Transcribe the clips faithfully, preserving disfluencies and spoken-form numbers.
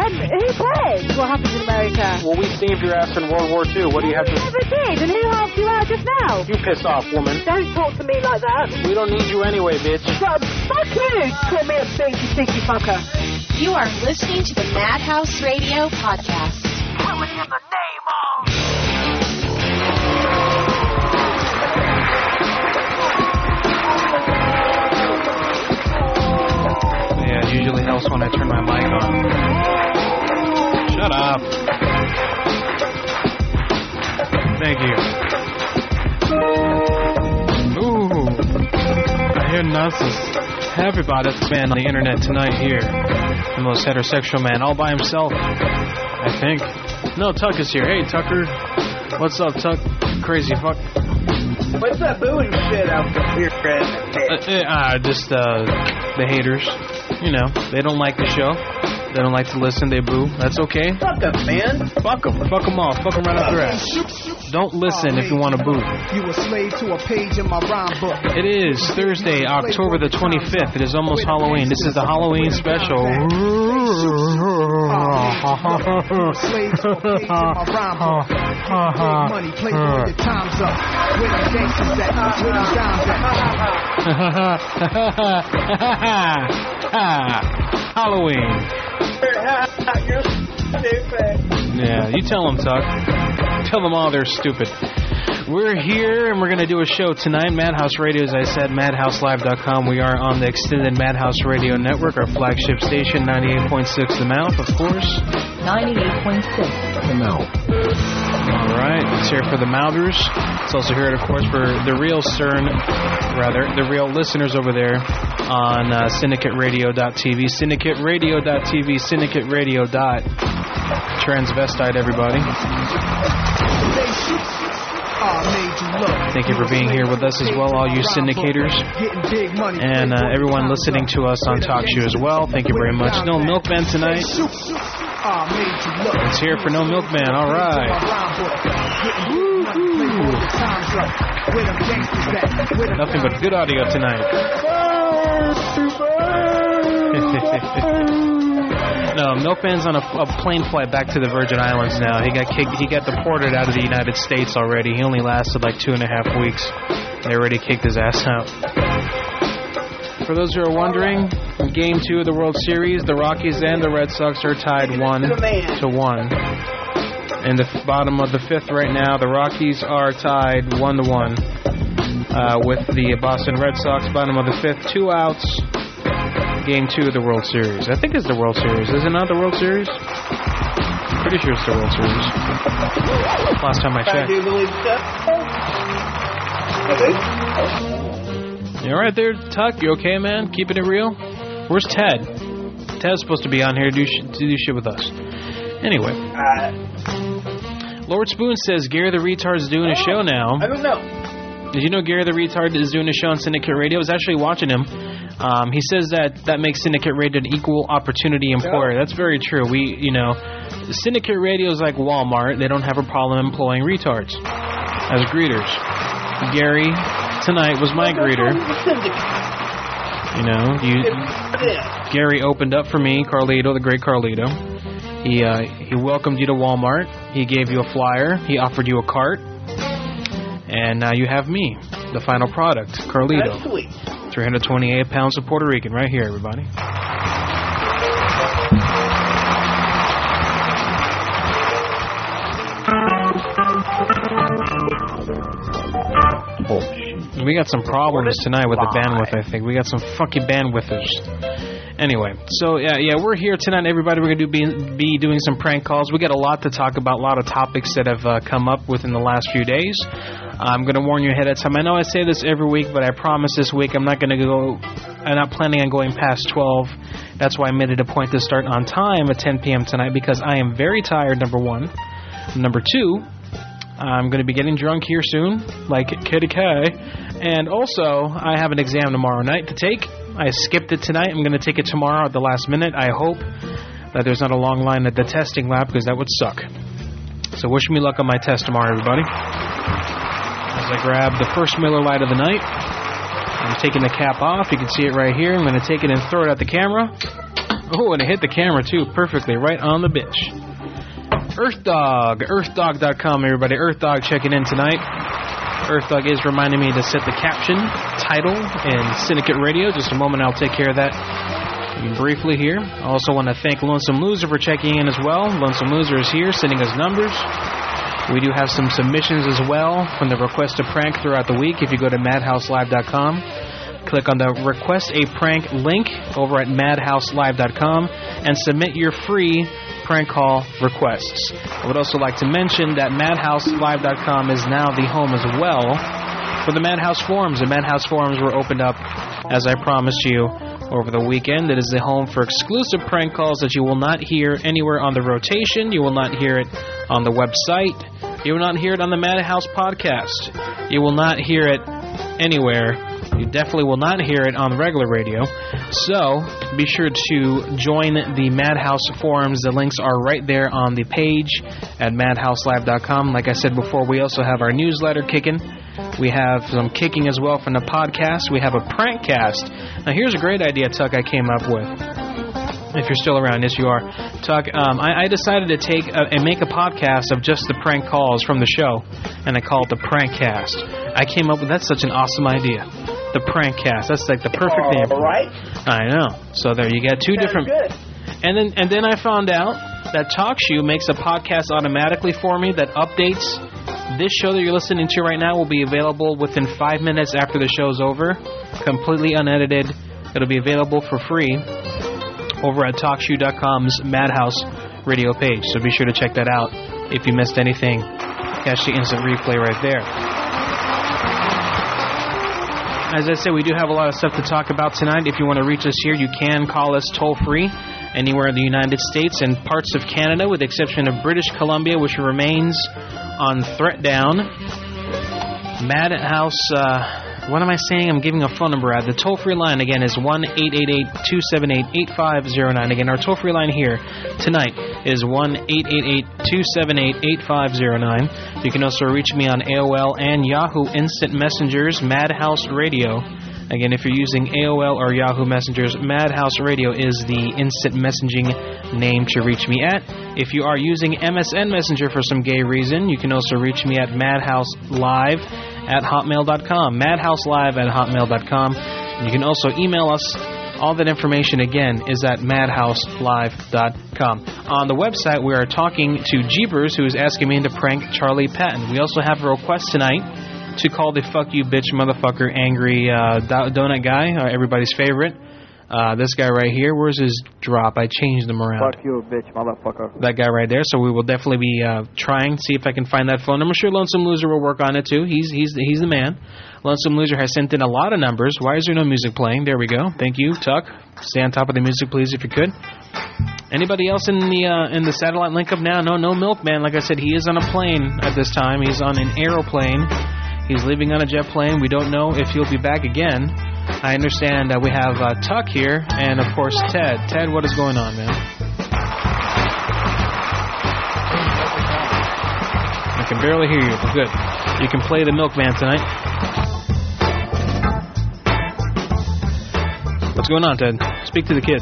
Um, who cares what happens in America? Well, we saved your ass in World War Two. What do you have to... You never did, and who helped you out just now? You piss off, woman. Don't talk to me like that. We don't need you anyway, bitch. God, fuck you! Call me a big stinky fucker. You are listening to the Madhouse Radio Podcast. Coming in the name of... Yeah, it usually helps when I turn my mic on. Shut up. Thank you. Ooh. I hear nonsense. Everybody's man on the internet tonight here. The most heterosexual man all by himself, I think. No, Tuck is here. Hey, Tucker. What's up, Tuck? Crazy fuck. What's that booing shit out here, Fred? Uh, uh, just, uh, the haters. You know, they don't like the show. They don't like to listen. They boo. That's okay. Fuck them, man. Fuck them. Fuck them off. Fuck them right up their ass. Don't listen if you want to boo. You a slave to a page in my rhyme book. It is Thursday, October the twenty-fifth. It is almost Halloween. This is the Halloween special. Slave to a page in my rhyme book. Money, play with your time's up. Where them gangsters at? Where them dimes at? Halloween. You're stupid. Yeah, you tell them, Tuck. Tell them all they're stupid. We're here, and we're going to do a show tonight. Madhouse Radio, as I said, madhouse live dot com. We are on the extended Madhouse Radio Network, our flagship station, ninety-eight point six The Mouth, of course. ninety-eight point six The Mouth. All right, it's here for the Mouthers. It's also here, of course, for the real CERN, rather, the real listeners over there on uh, syndicate radio dot t v, syndicate radio dot t v, syndicate radio. Transvestite, everybody. Thank you for being here with us as well, all you syndicators. And uh, everyone listening to us on TalkShoe as well. Thank you very much. No Milkman tonight. It's here for No Milkman. All right. Nothing but good audio tonight. No, Milkman's on a, a plane flight back to the Virgin Islands now. He got kicked. He got deported out of the United States already. He only lasted like two and a half weeks. They already kicked his ass out. For those who are wondering, in Game Two of the World Series, the Rockies and the Red Sox are tied one to one. In the f- bottom of the fifth right now, the Rockies are tied one to one uh, with the Boston Red Sox. Bottom of the fifth, two outs. Game two of the World Series. I think it's the World Series. Is it not the World Series? Pretty sure it's the World Series. Last time I checked. You all right there, Tuck? You okay, man? Keeping it real? Where's Ted? Ted's supposed to be on here to do, sh- to do shit with us. Anyway. Lord Spoon says Gary the Retard's doing a show now. I don't know. Did you know Gary the Retard is doing a show on Syndicate Radio? I was actually watching him. Um, he says that that makes Syndicate Radio an equal opportunity employer. That's very true. We, you know, Syndicate Radio is like Walmart. They don't have a problem employing retards as greeters. Gary tonight was my greeter. You know, you, Gary opened up for me, Carlito, the great Carlito. He uh, he welcomed you to Walmart. He gave you a flyer. He offered you a cart. And now you have me, the final product, Carlito. That's sweet. three hundred twenty-eight pounds of Puerto Rican right here, everybody. Oh, we got some problems tonight with the bandwidth, I think. We got some funky bandwidthers. Anyway, so yeah, yeah, we're here tonight, everybody. We're going to be, be doing some prank calls. We got a lot to talk about, a lot of topics that have uh, come up within the last few days. I'm going to warn you ahead of time. I know I say this every week, but I promise this week I'm not going to go, I'm not planning on going past twelve. That's why I made it a point to start on time at ten p.m. tonight, because I am very tired, number one. Number two, I'm going to be getting drunk here soon, like Kitty K. And also, I have an exam tomorrow night to take. I skipped it tonight. I'm going to take it tomorrow at the last minute. I hope that there's not a long line at the testing lab, because that would suck. So wish me luck on my test tomorrow, everybody. As I grab the first Miller Lite of the night, I'm taking the cap off. You can see it right here. I'm going to take it and throw it at the camera. Oh, and it hit the camera, too, perfectly, right on the bitch. Earth Dog, earth dog dot com, everybody. Earth Dog checking in tonight. Earth Dog is reminding me to set the caption, title, and Syndicate Radio. Just a moment, I'll take care of that briefly here. I also want to thank Lonesome Loser for checking in as well. Lonesome Loser is here, sending us numbers. We do have some submissions as well from the Request a Prank throughout the week. If you go to madhouse live dot com, click on the Request a Prank link over at madhouse live dot com and submit your free prank call requests. I would also like to mention that madhouse live dot com is now the home as well for the Madhouse Forums. The Madhouse Forums were opened up, as I promised you, over the weekend. It is the home for exclusive prank calls that you will not hear anywhere on the rotation. You will not hear it on the website. You will not hear it on the Madhouse podcast. You will not hear it anywhere. You definitely will not hear it on regular radio. So be sure to join the Madhouse Forums. The links are right there on the page at madhouse live dot com. Like I said before, we also have our newsletter kicking. We have some kicking as well from the podcast. We have a prank cast. Now, here's a great idea, Tuck, I came up with. If you're still around, yes, you are. Tuck, um, I, I decided to take a, and make a podcast of just the prank calls from the show, and I call it the Prank Cast. I came up with, that's such an awesome idea. The Prank Cast. That's like the perfect All name. All right. I know. So there you got two That's different. Good. And then and then I found out that TalkShoe makes a podcast automatically for me that updates. This show that you're listening to right now will be available within five minutes after the show's over, completely unedited. It'll be available for free over at talk shoe dot com's Madhouse radio page. So be sure to check that out if you missed anything. Catch the instant replay right there. As I said, we do have a lot of stuff to talk about tonight. If you want to reach us here, you can call us toll-free anywhere in the United States and parts of Canada, with the exception of British Columbia, which remains on threat down. Madhouse, uh, what am I saying? I'm giving a phone number out. The toll-free line, again, is one eight eight eight, two seven eight, eight five zero nine. Again, our toll-free line here tonight is one eight eight eight, two seven eight, eight five zero nine. You can also reach me on A O L and Yahoo Instant Messengers, Madhouse Radio. Again, if you're using A O L or Yahoo Messengers, Madhouse Radio is the instant messaging name to reach me at. If you are using M S N Messenger for some gay reason, you can also reach me at madhouse live at hotmail dot com. madhouse live at hotmail dot com. You can also email us. All that information, again, is at madhouse live dot com. On the website, we are talking to Jeepers, who is asking me to prank Charlie Patton. We also have a request tonight to call the fuck you bitch motherfucker angry uh, do- donut guy, uh, everybody's favorite. Uh, this guy right here, where's his drop? I changed them around. Fuck you, bitch, motherfucker. That guy right there. So we will definitely be uh, trying, see if I can find that phone number. I'm sure Lonesome Loser will work on it too. He's he's he's the man. Lonesome Loser has sent in a lot of numbers. Why is there no music playing? There we go. Thank you, Tuck. Stay on top of the music, please, if you could. Anybody else in the uh, in the satellite link up now? No, no Milkman. Like I said, he is on a plane at this time. He's on an aeroplane. He's leaving on a jet plane. We don't know if he'll be back again. I understand that we have uh, Tuck here, and of course Ted. Ted, what is going on, man? I can barely hear you, but good. You can play the Milkman tonight. What's going on, Ted? Speak to the kids.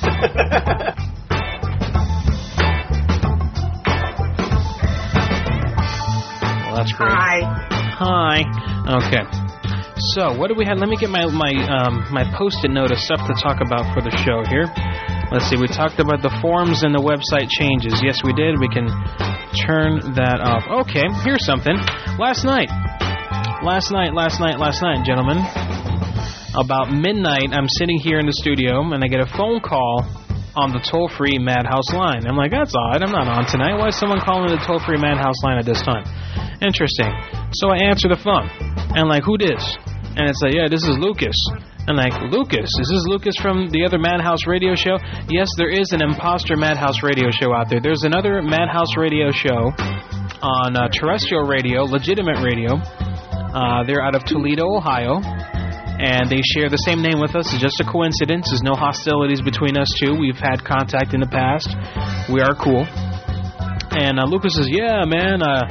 Well, that's great. Hi. Hi. Okay. So, what do we have? Let me get my my um, my post-it note of stuff to talk about for the show here. Let's see. We talked about the forums and the website changes. Yes, we did. We can turn that off. Okay. Here's something. Last night. Last night. Last night. Last night, gentlemen. About midnight, I'm sitting here in the studio, and I get a phone call on the toll-free Madhouse line. I'm like, that's odd. I'm not on tonight. Why is someone calling the toll-free Madhouse line at this time? Interesting. So I answer the phone. And like, who this? And it's like, yeah, this is Lucas. And like, Lucas? Is this Lucas from the other Madhouse radio show? Yes, there is an imposter Madhouse radio show out there. There's another Madhouse radio show on uh, terrestrial radio, legitimate radio. Uh, they're out of Toledo, Ohio. And they share the same name with us. It's just a coincidence. There's no hostilities between us two. We've had contact in the past. We are cool. And uh, Lucas says, yeah, man, uh,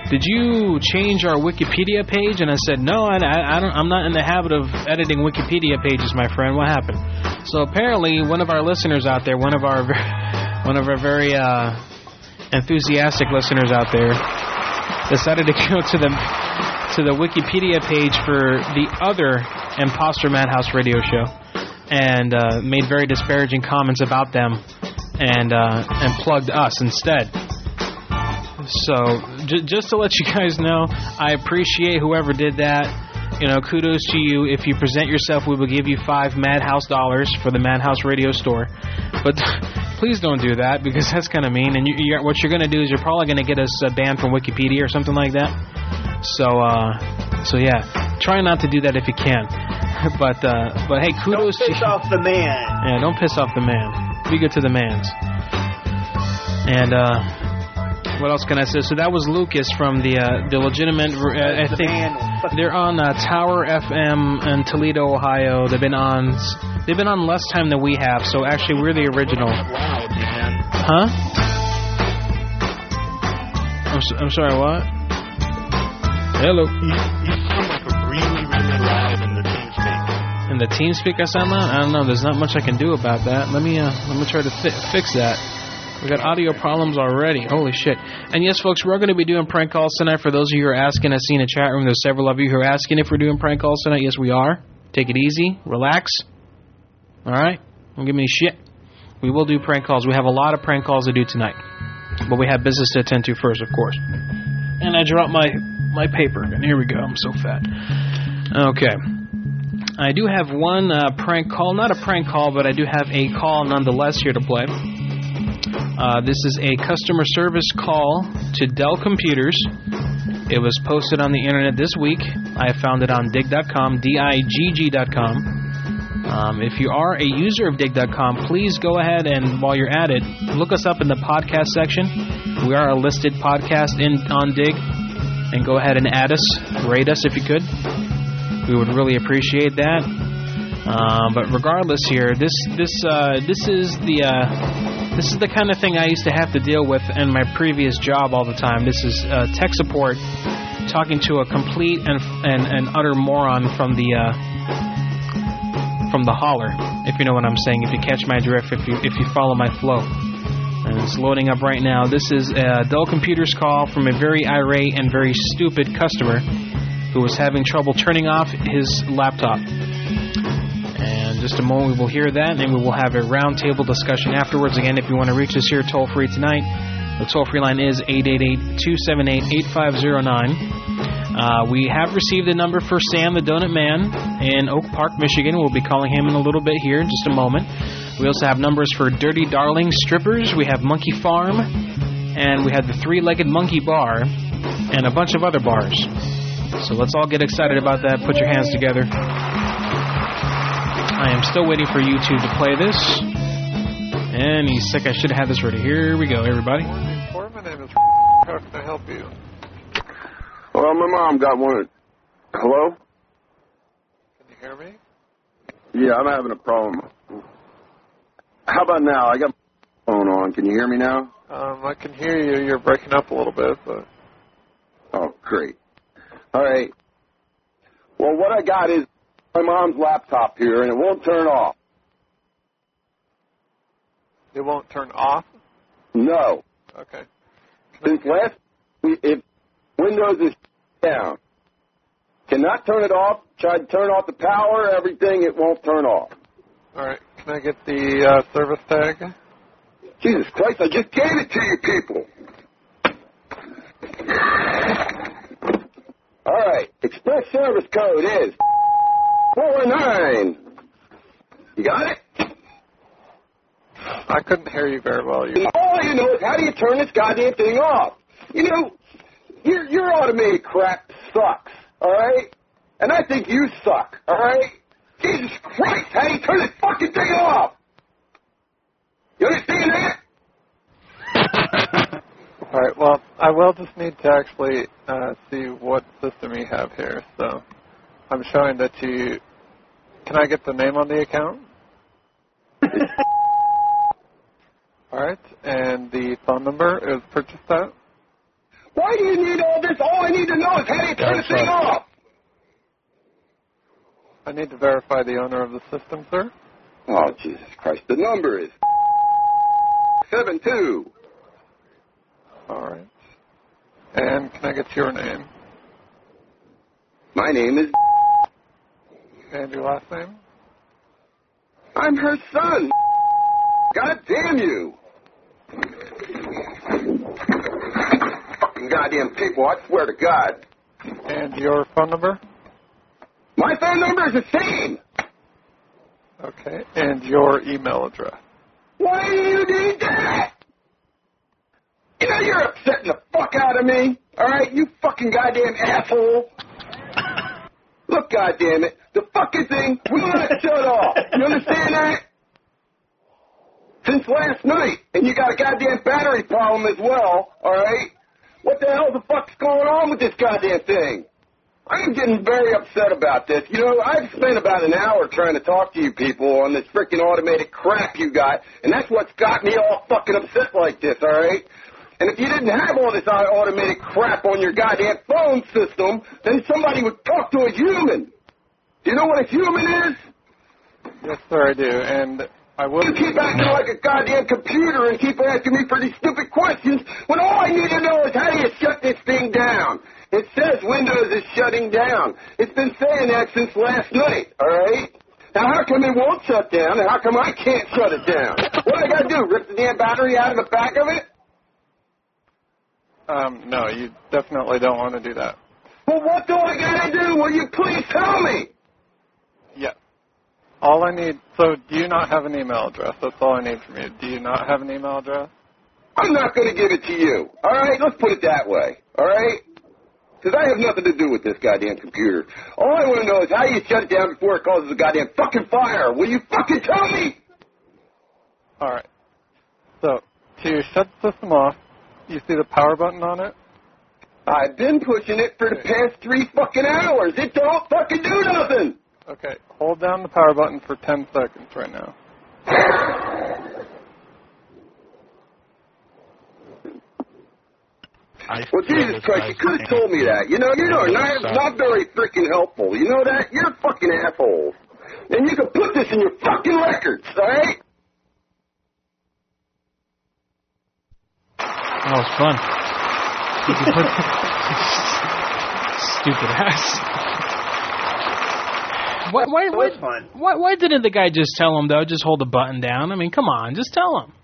did you change our Wikipedia page? And I said, no, I, I don't, I'm not in the habit of editing Wikipedia pages, my friend. What happened? So apparently one of our listeners out there, one of our one of our very uh, enthusiastic listeners out there, decided to go to the to the Wikipedia page for the other Imposter Madhouse radio show and uh, made very disparaging comments about them and uh, and plugged us instead. So j- just to let you guys know, I appreciate whoever did that. You know, kudos to you. If you present yourself, we will give you five Madhouse dollars for the Madhouse Radio Store. But please don't do that, because that's kind of mean. And you, you're, what you're going to do is you're probably going to get us uh, banned from Wikipedia or something like that. So, uh, so yeah, try not to do that if you can. But, uh, but hey, kudos to you. Don't piss off the man. Yeah, don't piss off the man. Be good to the mans. And, uh... what else can I say? So that was Lucas from the uh, the legitimate. Uh, I think they're on uh, Tower F M in Toledo, Ohio. They've been on. They've been on less time than we have. So actually, we're the original. Huh? I'm so, I'm sorry. What? Hello. You, you sound like a really really loud in the TeamSpeak. In the TeamSpeak, I sound loud. I don't know. There's not much I can do about that. Let me uh, let me try to fi- fix that. We got audio problems already. Holy shit. And yes, folks, we're going to be doing prank calls tonight. For those of you who are asking, I see in the chat room, there's several of you who are asking if we're doing prank calls tonight. Yes, we are. Take it easy. Relax. All right? Don't give me shit. We will do prank calls. We have a lot of prank calls to do tonight. But we have business to attend to first, of course. And I dropped my, my paper. And here we go. I'm so fat. Okay. I do have one uh, prank call. Not a prank call, but I do have a call nonetheless here to play. Uh, this is a customer service call to Dell Computers. It was posted on the internet this week. I found it on dig dot com, D I G G dot com. Um, if you are a user of dig dot com, please go ahead and, while you're at it, look us up in the podcast section. We are a listed podcast in on Dig. And go ahead and add us, rate us if you could. We would really appreciate that. Uh, but regardless here, this this uh, this is the... Uh, This is the kind of thing I used to have to deal with in my previous job all the time. This is uh, tech support, talking to a complete and and, and utter moron from the uh, from the holler, if you know what I'm saying. If you catch my drift, if you if you follow my flow, and it's loading up right now. This is a Dell Computers call from a very irate and very stupid customer who was having trouble turning off his laptop. In just a moment, we will hear that, and we will have a roundtable discussion afterwards. Again, if you want to reach us here toll-free tonight, the toll-free line is eight eight eight, two seven eight, eight five zero nine. Uh, we have received a number for Sam, the Donut Man, in Oak Park, Michigan. We'll be calling him in a little bit here in just a moment. We also have numbers for Dirty Darling Strippers. We have Monkey Farm, and we have the Three-Legged Monkey Bar, and a bunch of other bars. So let's all get excited about that. Put your hands together. I am still waiting for YouTube to play this. Any sec, I should have had this ready. Here we go, everybody. My name is. How can I help you? Well, my mom got one. Hello? Can you hear me? Yeah, I'm having a problem. How about now? I got my phone on. Can you hear me now? Um, I can hear you. You're breaking up a little bit, but. Oh, great. All right. Well, what I got is my mom's laptop here, and it won't turn off. It won't turn off? No. Okay. Since last, if Windows is down, cannot turn it off. Tried to turn off the power, everything, it won't turn off. All right. Can I get the uh, service tag? Jesus Christ, I just gave it to you people. All right. Express service code is four nine. You got it? I couldn't hear you very well. You... All you know is how do you turn this goddamn thing off? You know, your your automated crap sucks, all right? And I think you suck, all right? Jesus Christ, how do you turn this fucking thing off? You understand that? All right, well, I will just need to actually uh, see what system you have here. So I'm showing that you... Can I get the name on the account? All right, and the phone number is purchased at? Why do you need all this? All I need to know is how you turn the thing off. I need to verify the owner of the system, sir. Oh, Jesus Christ. The number is seven two. All right. And can I get your name? My name is... And your last name? I'm her son. God damn you. Fucking goddamn people, I swear to God. And your phone number? My phone number is the same. Okay. And your email address? Why do you need that? You know you're upsetting the fuck out of me. All right, you fucking goddamn asshole. Look, goddamn it, the fucking thing will not shut off. You understand that? Since last night, and you got a goddamn battery problem as well. All right. What the hell the fuck's going on with this goddamn thing? I'm getting very upset about this. You know, I've spent about an hour trying to talk to you people on this freaking automated crap you got, and that's what's got me all fucking upset like this, all right? And if you didn't have all this automated crap on your goddamn phone system, then somebody would talk to a human. Do you know what a human is? Yes, sir, I do. And I will... You keep acting like a goddamn computer and keep asking me for these stupid questions when all I need to know is how do you shut this thing down? It says Windows is shutting down. It's been saying that since last night, all right? Now, how come it won't shut down, and how come I can't shut it down? What do I got to do, rip the damn battery out of the back of it? Um, no, you definitely don't want to do that. Well, what do I got to do? Will you please tell me? Yeah. All I need... So, do you not have an email address? That's all I need from you. Do you not have an email address? I'm not going to give it to you, all right? Let's put it that way, all right? Because I have nothing to do with this goddamn computer. All I want to know is how you shut it down before it causes a goddamn fucking fire. Will you fucking tell me? All right. So, to shut the system off, you see the power button on it? I've been pushing it for the past three fucking hours. It don't fucking do nothing. Okay. Hold down the power button for ten seconds right now. Well, Jesus Christ, you could have told me that. You know, you know, not, not very freaking helpful. You know that? You're a fucking asshole. And you can put this in your fucking records, all right? That was fun. You can put stupid ass. Why, why, why, why, why didn't the guy just tell him, though? Just hold the button down? I mean, come on, just tell him.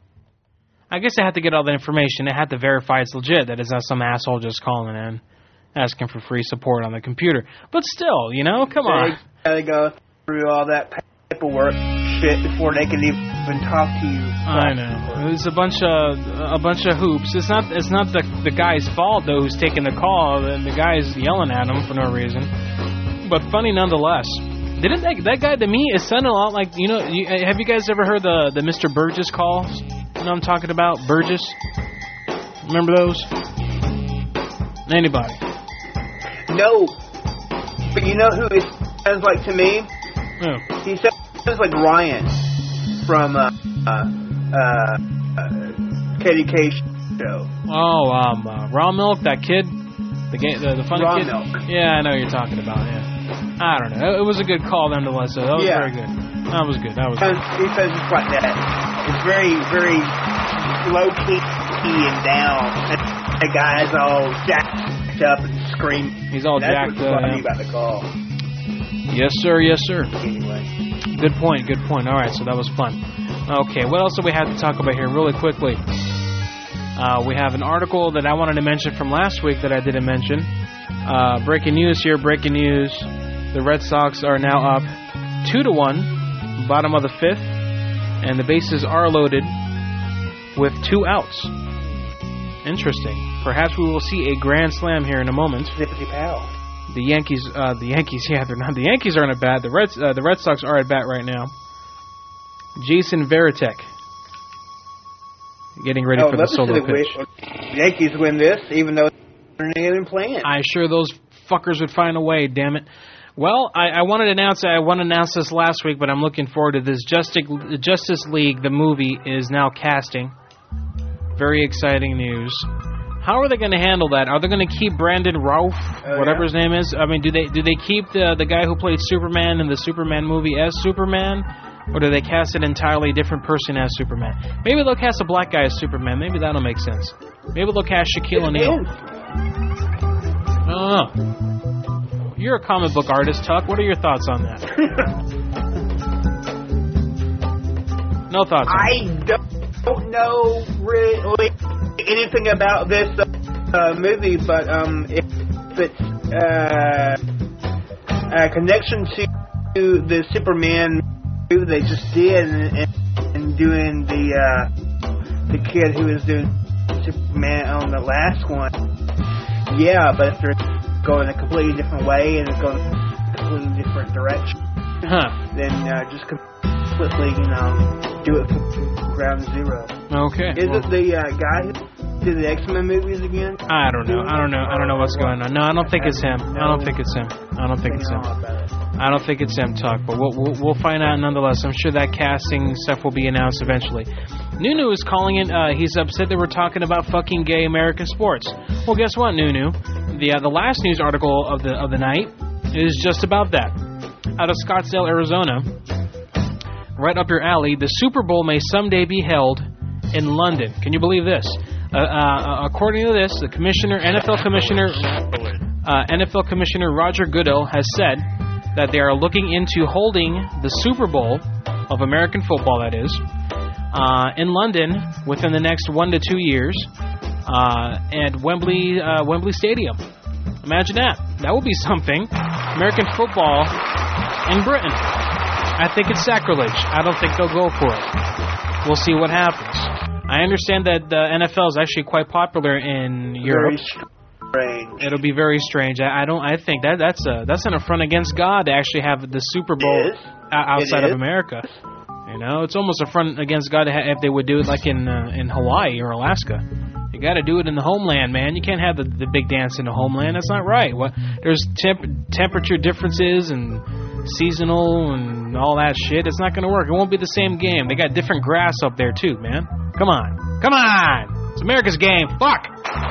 I guess they had to get all the information. They had to verify it's legit, that it's not some asshole just calling in, asking for free support on the computer. But still, you know, come on. They gotta go through all that paperwork shit before they can even talk to you. I know. It's a bunch of a bunch of hoops. It's not it's not the the guy's fault though who's taking the call, and the guy's yelling at him for no reason. But funny nonetheless. Didn't that that guy to me is sounding a lot like, you know, you, have you guys ever heard the the Mister Burgess calls? You know what I'm talking about? Burgess? Remember those? Anybody? No. But you know who it sounds like to me? Who? He sounds like Ryan from uh, uh, uh, uh, K D K show. Oh, um, uh, Raw Milk, that kid? The ga- the, the funny Raw kid? Milk. Yeah, I know what you're talking about, yeah. I don't know. It was a good call nonetheless, so that was Yeah. very good. That was good. That was He good. sounds, he sounds just like that. It's very, very low-key and down. The guy's all jacked up and screaming. He's all That's jacked what's up. funny yeah. about the call. Yes, sir. Yes, sir. Anyway. Good point. Good point. All right, so that was fun. Okay, what else do we have to talk about here really quickly? Uh, we have an article that I wanted to mention from last week that I didn't mention. Uh, breaking news here. Breaking news. The Red Sox are now up two to one, bottom of the fifth, and the bases are loaded with two outs. Interesting. Perhaps we will see a grand slam here in a moment. Zippity pow. The Yankees, uh, the Yankees, yeah, they're not. The Yankees aren't at bat. The Reds, uh, the Red Sox are at bat right now. Jason Varitek getting ready Oh, for the let's solo see pitch. the Yankees win this, even though they're not even playing. I'm sure those fuckers would find a way. Damn it. Well, I, I wanted to announce I wanted to announce this last week, but I'm looking forward to this. Justice, Justice League, the movie, is now casting. Very exciting news. How are they going to handle that? Are they going to keep Brandon Routh, Oh, whatever yeah. his name is? I mean, do they do they keep the the guy who played Superman in the Superman movie as Superman, or do they cast an entirely different person as Superman? Maybe they'll cast a black guy as Superman. Maybe that'll make sense. Maybe they'll cast Shaquille O'Neal. I don't know. You're a comic book artist, Tuck. What are your thoughts on that? No thoughts on I don't, don't know really anything about this uh, movie, but um, if it's uh, a connection to the Superman movie they just did, and, and, and doing the uh, the kid who was doing Superman on the last one, yeah, but if they're going a completely different way and it's going a completely different direction, Huh. then uh, just completely, you know, do it from ground zero. Okay. Is well, it the uh, guy who did the X-Men movies again? I don't know. I don't know. I don't know what's going on. No, I don't think it's him. I don't think it's him. I don't think it's him. I don't think it's him, Tuck. But we'll we'll, we'll find out nonetheless. I'm sure that casting stuff will be announced eventually. Nunu is calling it. Uh, he's upset that we're talking about fucking gay American sports. Well, guess what, Nunu? The uh, the last news article of the of the night is just about that. Out of Scottsdale, Arizona, right up your alley, the Super Bowl may someday be held in London. Can you believe this? Uh, uh, according to this, the commissioner, N F L commissioner, uh, N F L commissioner Roger Goodell has said that they are looking into holding the Super Bowl of American football, that is, uh, in London within the next one to two years uh, at Wembley uh, Wembley Stadium. Imagine that. That would be something. American football in Britain. I think it's sacrilege. I don't think they'll go for it. We'll see what happens. I understand that the N F L is actually quite popular in Europe. Very strange. It'll be very strange. I, I don't. I think that that's a that's an affront against God to actually have the Super Bowl It is. o- outside It of is. America. You know, it's almost an affront against God to ha- if they would do it like in uh, in Hawaii or Alaska. You got to do it in the homeland, man. You can't have the, the big dance in the homeland. That's not right. What there's temp- temperature differences and seasonal and all that shit. It's not going to work. It won't be the same game. They got different grass up there too, man. Come on, come on. It's America's game. Fuck.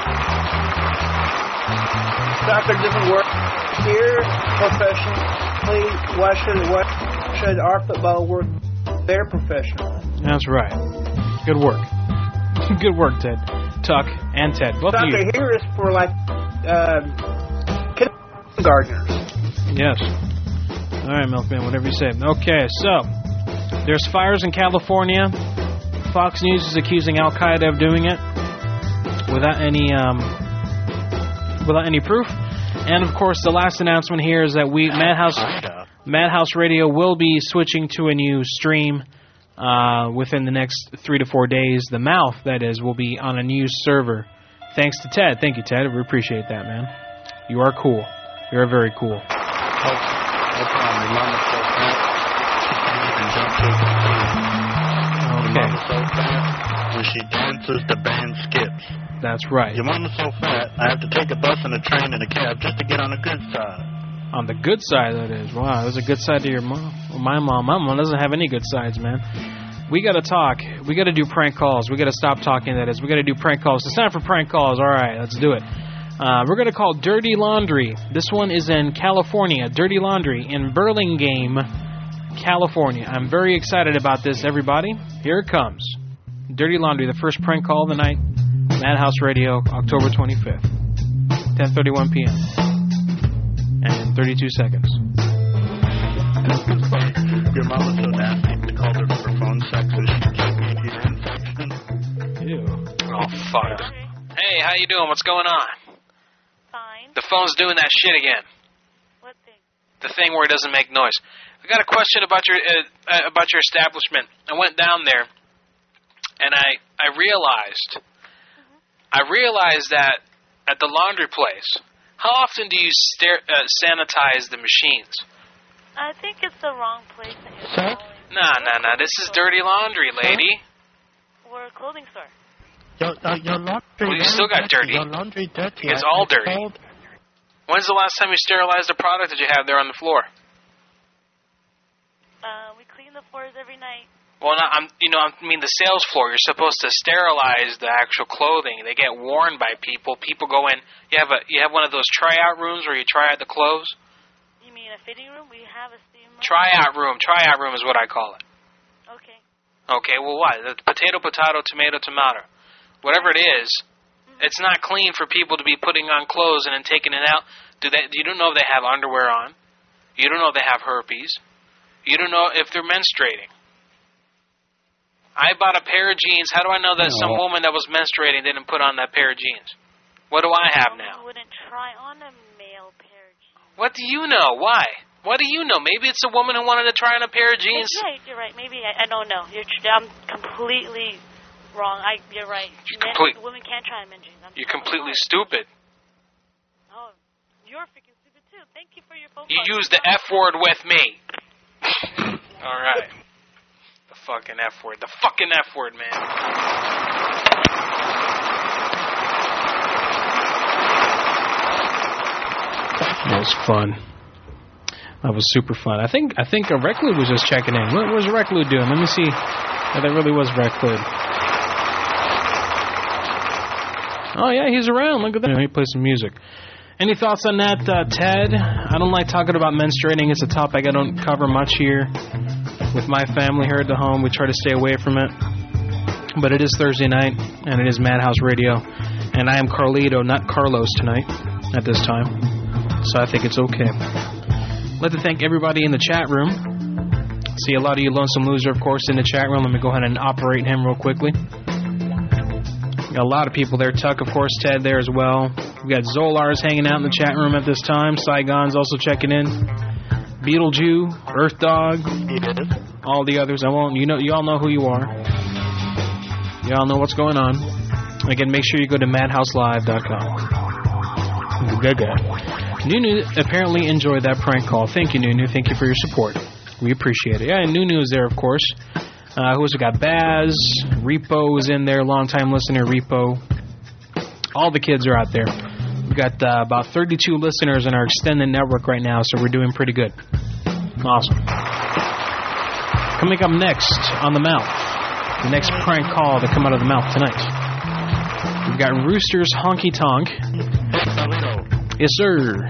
Soccer doesn't work here professionally. Why should why should our football work there professionally? That's right. Good work. Good work, Ted. Tuck and Ted. Both of Soccer you. here is for like um, kindergartners. Yes. All right, Milkman, whatever you say. Okay, so there's fires in California. Fox News is accusing Al Qaeda of doing it without any um, without any proof. And of course, the last announcement here is that we Madhouse Madhouse Radio will be switching to a new stream uh, within the next three to four days. The Mouth, that is, will be on a new server. Thanks to Ted. Thank you, Ted. We appreciate that, man. You are cool. You are very cool. Okay. So fat, when she dances, the band skips. That's right. Your mama's so fat, I have to take a bus and a train and a cab just to get on the good side. On the good side, that is. Wow, there's a good side to your mom. Well, my mom. My mom doesn't have any good sides, man. We got to talk. We got to do prank calls. We got to stop talking, that is. We got to do prank calls. It's time for prank calls. All right, let's do it. Uh, we're going to call Dirty Laundry. This one is in California. Dirty Laundry in Burlingame, California. I'm very excited about this, everybody. Here it comes. Dirty Laundry, the first prank call of the night. Madhouse Radio, October twenty-fifth, ten thirty-one p.m. And thirty-two seconds. Your mama's so nasty, they called her for phone sex and she gave me an infection. Ew. Oh, fuck. Hey, how you doing? What's going on? Fine. The phone's doing that shit again. What thing? The thing where it doesn't make noise. I got a question about your uh, about your establishment. I went down there, and I I realized mm-hmm. I realized that at the laundry place, how often do you stare, uh, sanitize the machines? I think it's the wrong place that you're calling. Nah, nah, nah. This is Dirty Laundry, lady. We're a clothing store. Your, uh, your laundry Well, you still got dirty. Your laundry dirty. It's all dirty. Cold. When's the last time you sterilized a product that you have there on the floor? Uh, we clean the floors every night. Well, not, I'm, you know, I mean the sales floor. You're supposed to sterilize the actual clothing. They get worn by people. People go in. You have a, you have one of those tryout rooms where you try out the clothes. You mean a fitting room? We have a steam room. Tryout room. Tryout room is what I call it. Okay. Okay. Well, what? The potato, potato, tomato, tomato. Whatever it is, mm-hmm. It's not clean for people to be putting on clothes and then taking it out. Do they? You don't know if they have underwear on. You don't know if they have herpes. You don't know if they're menstruating. I bought a pair of jeans. How do I know that no. some woman that was menstruating didn't put on that pair of jeans? What do I have now? I wouldn't try on a male pair of jeans. What do you know? Why? What do you know? Maybe it's a woman who wanted to try on a pair of jeans. Yeah, you're right. Maybe I, I don't know. You're, I'm completely wrong. I, you're right. You're Men, complete, women can't try on men's jeans. I'm you're completely stupid. Oh, you're freaking stupid too. Thank you for your phone You call. used the F word with me. All right. The fucking F word. The fucking F word, man. That was fun. That was super fun. I think I think uh, Reclude was just checking in. What was Reclude doing? Let me see. Yeah, that really was Reclude. Oh, yeah, he's around. Look at that. Let me play some music. Any thoughts on that, uh, Ted? I don't like talking about menstruating. It's a topic I don't cover much here. With my family here at the home, we try to stay away from it. But it is Thursday night, and it is Madhouse Radio. And I am Carlito, not Carlos, tonight, at this time. So I think it's okay. I'd like to thank everybody in the chat room. See a lot of you Lonesome Loser, of course, in the chat room. Let me go ahead and operate him real quickly. Got a lot of people there. Tuck, of course, Ted there as well. We got Zolars hanging out in the chat room at this time. Saigon's also checking in. Beetleju, Earth Dog, all the others. I won't. You know, you all know who you are. You all know what's going on. Again, make sure you go to madhouse live dot com. Nunu apparently enjoyed that prank call. Thank you, Nunu. Thank you for your support. We appreciate it. Yeah, and Nunu is there, of course. Uh, who else we got? Baz, Repo is in there, long-time listener, Repo. All the kids are out there. We've got uh, about thirty-two listeners in our extended network right now, so we're doing pretty good. Awesome. Coming up next on the mouth, the next prank call to come out of the mouth tonight. We've got Rooster's Honky Tonk. Yes, sir.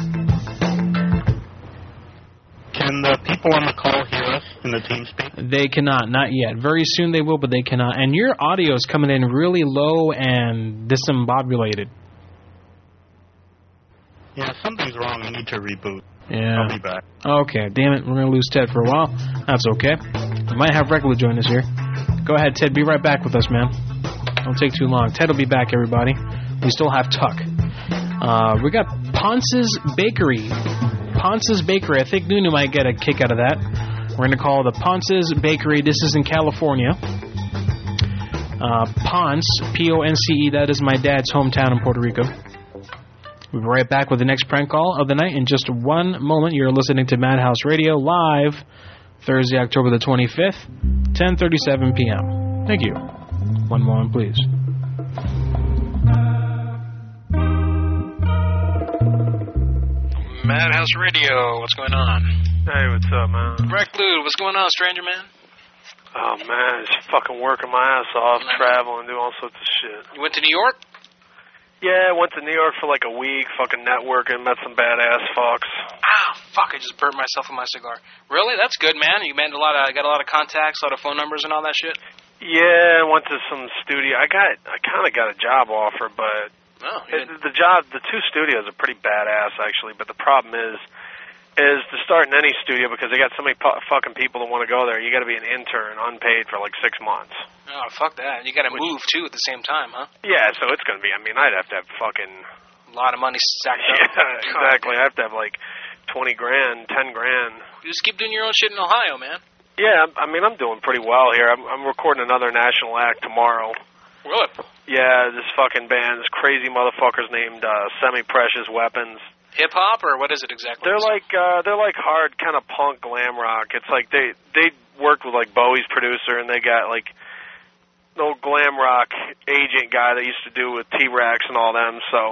Can the people on the call hear us in the TeamSpeak? They cannot, not yet. Very soon they will, but they cannot. And your audio is coming in really low and discombobulated. Yeah, something's wrong. I need to reboot. Yeah. I'll be back. Okay, damn it. We're going to lose Ted for a while. That's okay. We might have Reckless join us here. Go ahead, Ted. Be right back with us, man. Don't take too long. Ted will be back, everybody. We still have Tuck. Uh, we got Ponce's Bakery. Ponce's Bakery. I think Nunu might get a kick out of that. We're going to call the Ponce's Bakery. This is in California. Uh, Ponce, P O N C E, that is my dad's hometown in Puerto Rico. We'll be right back with the next prank call of the night in just one moment. You're listening to Madhouse Radio live Thursday, October the twenty-fifth, ten thirty-seven p.m. Thank you. One moment, please. Madhouse Radio, what's going on? Hey, what's up, man? Reclude, what's going on, stranger man? Oh, man, just fucking working my ass off, traveling, doing all sorts of shit. You went to New York? Yeah, I went to New York for like a week, fucking networking, met some badass fucks. Ah, fuck, I just burnt myself with my cigar. Really? That's good, man. You met a lot of, got a lot of contacts, a lot of phone numbers and all that shit? Yeah, I went to some studio. I got, I kind of got a job offer, but... Oh, it, the job, the two studios are pretty badass, actually, but the problem is, is to start in any studio, because they got so many pu- fucking people that want to go there, you got to be an intern, unpaid for like six months. Oh, fuck that. You got to move, too, at the same time, huh? Yeah, so it's going to be, I mean, I'd have to have fucking... A lot of money stacked up. Yeah, exactly. I have to have like twenty grand, ten grand. You just keep doing your own shit in Ohio, man. Yeah, I mean, I'm doing pretty well here. I'm, I'm recording another national act tomorrow. Really? Yeah, this fucking band, this crazy motherfuckers named uh, Semi-Precious Weapons. Hip hop, or what is it exactly? They're like uh, they're like hard kind of punk glam rock. It's like they they worked with like Bowie's producer, and they got like an old glam rock agent guy that used to do with T-Rex and all them. So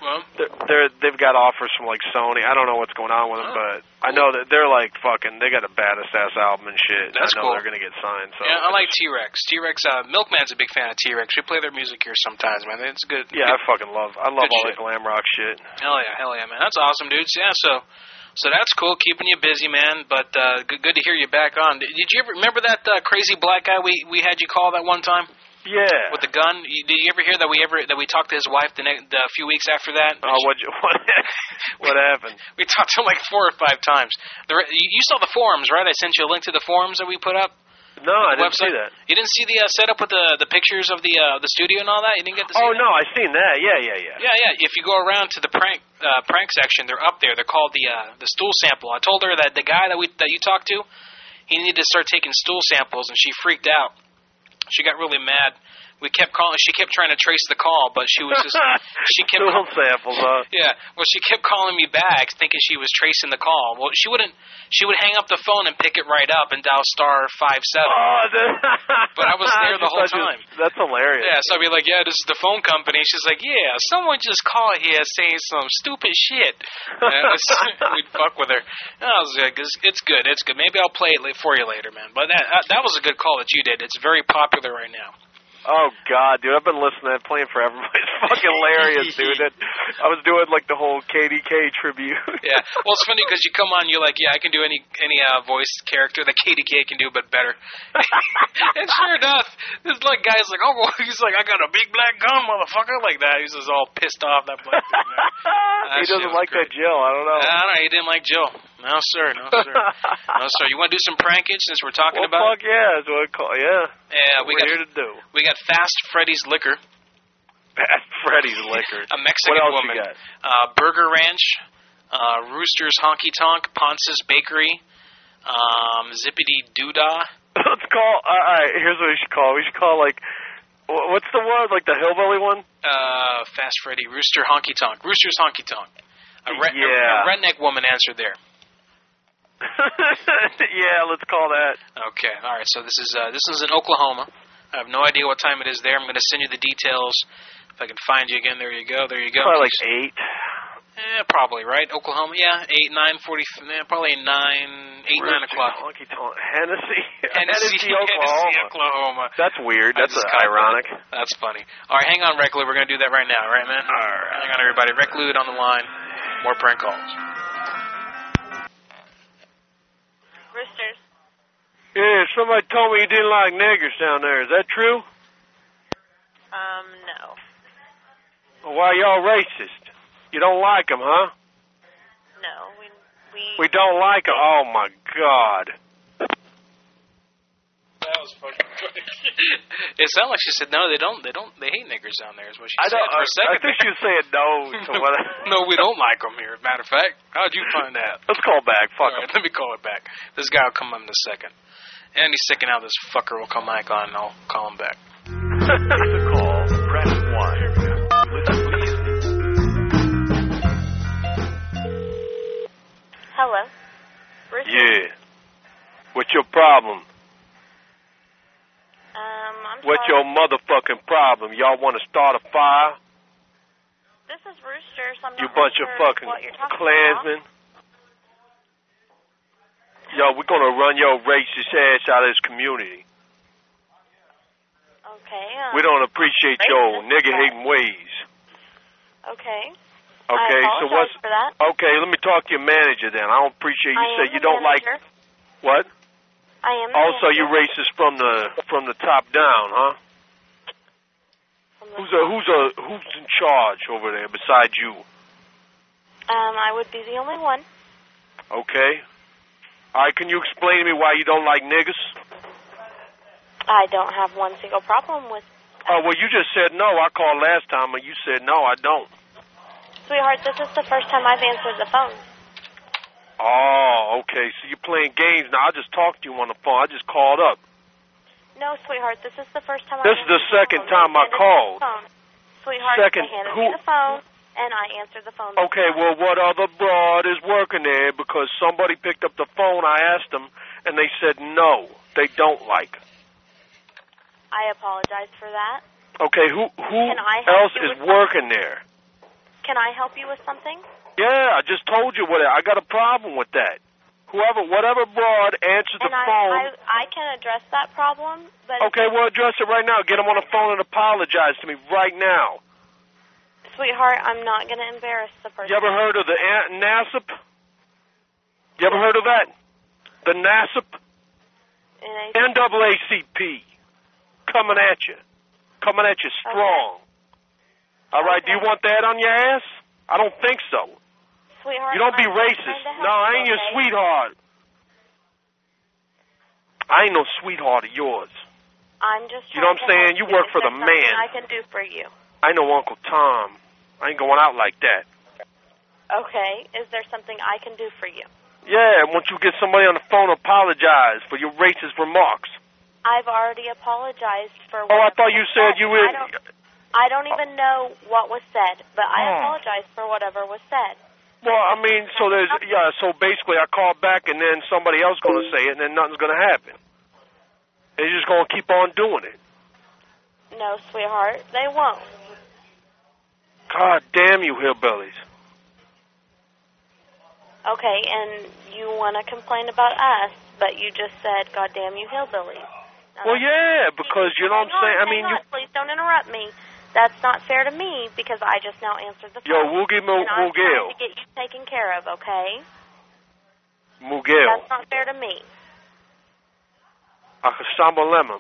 Well, they're, they're they've got offers from like Sony. I don't know what's going on with them, but I know that they're like fucking. They got a baddest ass album and shit. That's I know cool. they're gonna get signed. So yeah, I like T-Rex. T-Rex. Uh, Milkman's a big fan of T-Rex. We play their music here sometimes, man. It's good. Yeah, good, I fucking love. I love good all shit. the glam rock shit. Hell yeah, hell yeah, man. That's awesome, dudes. Yeah, so so that's cool, keeping you busy, man. But uh, good, good to hear you back on. Did you ever remember that uh, crazy black guy we we had you call that one time? Yeah. With the gun. You, did you ever hear that we ever that we talked to his wife the, ne- the few weeks after that? Oh, what what what happened? We talked to him like four or five times. The, you, you saw the forums, right? I sent you a link to the forums that we put up. No, I didn't website. see that. You didn't see the uh, setup with the the pictures of the uh, the studio and all that? You didn't get to see Oh that? no, I seen that. Yeah, yeah, yeah. Yeah, yeah. If you go around to the prank uh, prank section, they're up there. They're called the uh, the stool sample. I told her that the guy that we that you talked to, he needed to start taking stool samples, and she freaked out. She got really mad. We kept calling. She kept trying to trace the call, but she was just. She kept. Stool samples, huh? Yeah. Well, she kept calling me back, thinking she was tracing the call. Well, she wouldn't. She would hang up the phone and pick it right up and dial star five seven. Oh, but I was there the whole time. Was, that's hilarious. Yeah. So I'd be like, "Yeah, this is the phone company." She's like, "Yeah, someone just called here saying some stupid shit." We'd fuck with her. And I was like, it's, "It's good. It's good. Maybe I'll play it for you later, man." But that that was a good call that you did. It's very popular right now. Oh God, dude! I've been listening to that playing forever. It's fucking hilarious, dude. That, I was doing like the whole K D K tribute. Yeah, well, it's funny because you come on, you're like, yeah, I can do any any uh, voice character that K D K can do, but better. And sure enough, this like guy's like, oh, well, he's like, I got a big black gun, motherfucker, like that. He's just all pissed off. That black dude, man. That He doesn't like great. that Jill. I don't know. I don't know. He didn't like Jill. No, sir. No, sir. No, sir. You want to do some prankage since we're talking well, about fuck it? yeah, that's what I call Yeah. Yeah, we We're got here to do. We got Fast Freddy's Liquor. Fast Freddy's Liquor. A Mexican what else woman. You got? Uh, Burger Ranch. Uh, Rooster's Honky Tonk. Ponce's Bakery. Um, Zippity Doodah. Let's call. All right. Here's what we should call. We should call like. What's the one? Like the hillbilly one? Uh, Fast Freddy. Rooster Honky Tonk. Rooster's Honky Tonk. A, re- yeah. a, a redneck woman answered there. Yeah, let's call that. Okay, all right. So this is uh, this is in Oklahoma. I have no idea what time it is there. I'm going to send you the details. If I can find you again, there you go. There you go. Probably like eight. Yeah, probably right. Oklahoma, yeah, eight, nine, forty. Yeah, probably nine, eight, Where's nine o'clock. Honky Tonk? Hennessy. Hennessy, Hennessy, Oklahoma. Hennessy, Oklahoma. That's weird. That's uh, ironic. That's funny. All right, hang on, Reclude. We're going to do that right now, right, man? All right. Hang on, everybody. Reclude on the line. More prank calls. Roosters. Yeah, somebody told me you didn't like niggers down there. Is that true? Um, no. Well, why y'all racist? You don't like them, huh? No, we we. We don't like them. Oh my God. That was fucking funny. It sounded like she said no. They don't. They don't. They hate niggers down there. Is what she I said don't, for a second. I think she was saying no to what. No, we don't like them here. Matter of fact, how'd you find that? Let's call back. Fuck All him. right, let me call it back. This guy will come on in a second. And he's sick out. This fucker will come back on, and I'll call him back. Call. Press one. Listen, please. Hello. Rooster? Yeah. What's your problem? Um, I'm What's sorry. your motherfucking problem? Y'all want to start a fire? This is Rooster. So I'm You not bunch really of sure fucking what you're talking Klansmen. Yo, we're gonna run your racist ass out of this community. About. Okay. Um, We don't appreciate racist, your nigger-hating ways. Okay. Okay, I so apologize what's... for that. Okay, let me talk to your manager then. I don't appreciate you I say am you the don't manager. like... What? I am. The Also, manager. you racist from the from the top down, huh? From the Who's a who's a who's in charge over there besides you? Um, I would be the only one. Okay. All right, can you explain to me why you don't like niggas? I don't have one single problem with. Oh, well, you just said no. I called last time, and you said no, I don't. Sweetheart, this is the first time I've answered the phone. Oh, okay. So you're playing games now. I just talked to you on the phone. I just called up. No, sweetheart, this is the first time This I've is the answered the second phone. time They I handed me called. the phone. Sweetheart, Second- they handed who- me the phone, and I answered the phone. Okay, well, what other broad is working there? Because somebody picked up the phone. I asked them, and they said no, they don't like. I apologize for that. Okay, who who Can I help else you is with working there? Can I help you with something? Yeah, I just told you what I got a problem with that. Whoever, whatever broad answers the and I, phone. I, I can address that problem, but... Okay, well, address it right now. Get him on the phone and apologize to me right now. Sweetheart, I'm not going to embarrass the person. You ever heard of the N A S I P? You ever heard of that? The N A S I P? N double A C P. Coming at you. Coming at you strong. Okay. All right, okay. Do you want that on your ass? I don't think so. Sweetheart, you don't be I'm racist. No, I ain't your okay? sweetheart. I ain't no sweetheart of yours. I'm just You know what I'm saying? You work for the man. I can do for you. I know Uncle Tom. I ain't going out like that. Okay. Is there something I can do for you? Yeah, once you get somebody on the phone, apologize for your racist remarks. I've already apologized for what Oh, I thought you said you would... I don't, I don't even know what was said, but I oh. apologize for whatever was said. Well, I mean, so there's... Yeah, so basically I call back and then somebody else going to say it and then nothing's going to happen. They're just going to keep on doing it. No, sweetheart, they won't. God damn you hillbillies. Okay, and you want to complain about us, but you just said, God damn you hillbillies. Now, well, yeah, because you know what I'm saying? I mean, you... Please don't interrupt me. That's not fair to me because I just now answered the phone. Yo, Woogie Mo- and I'm Mugil. trying to get you taken care of, okay? Mugil. That's not fair to me. Akasamba Lemon.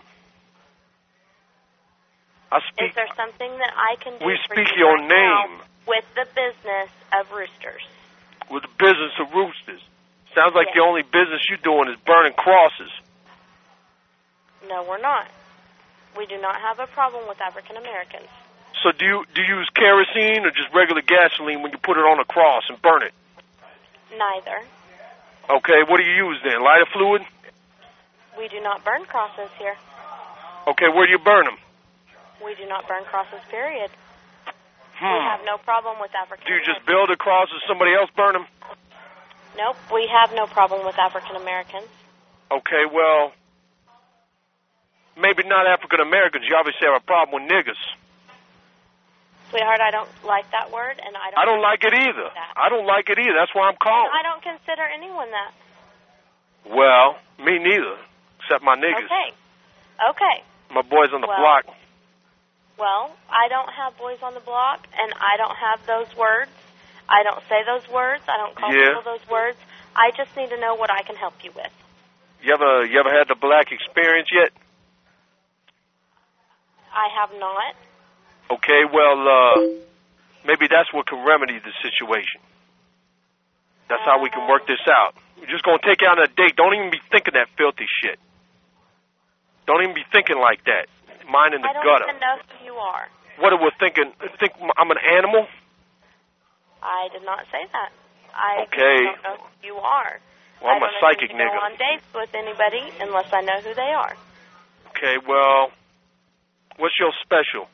I speak... Is there something that I can do we for speak you your right name. now with the business of roosters? With the business of roosters. Sounds like yes. the only business you're doing is burning crosses. No, we're not. We do not have a problem with African Americans. So do you do you use kerosene or just regular gasoline when you put it on a cross and burn it? Neither. Okay, what do you use then? Lighter fluid? We do not burn crosses here. Okay, where do you burn them? We do not burn crosses, period. Hmm. We have no problem with African Do you Americans. just build a cross and somebody else burn them? Nope, we have no problem with African Americans. Okay, well, maybe not African Americans. You obviously have a problem with niggers. Sweetheart, I don't like that word, and I don't... I don't like it either. That. I don't like it either. That's why I'm calling. And I don't consider anyone that. Well, me neither, except my niggers. Okay. Okay. My boys on the well, block. Well, I don't have boys on the block, and I don't have those words. I don't say those words. I don't call yeah. people those words. I just need to know what I can help you with. You ever, you ever had the black experience yet? I have not. Okay, well, uh, maybe that's what can remedy the situation. That's uh, how we can work this out. We're just going to take you on a date. Don't even be thinking that filthy shit. Don't even be thinking like that. Mine in the I don't gutter. even know who you are. What are we thinking? Think I'm an animal? I did not say that. I okay. don't know who you are. Well, I'm I a psychic nigga. I don't go on dates with anybody unless I know who they are. Okay, well, what's your special?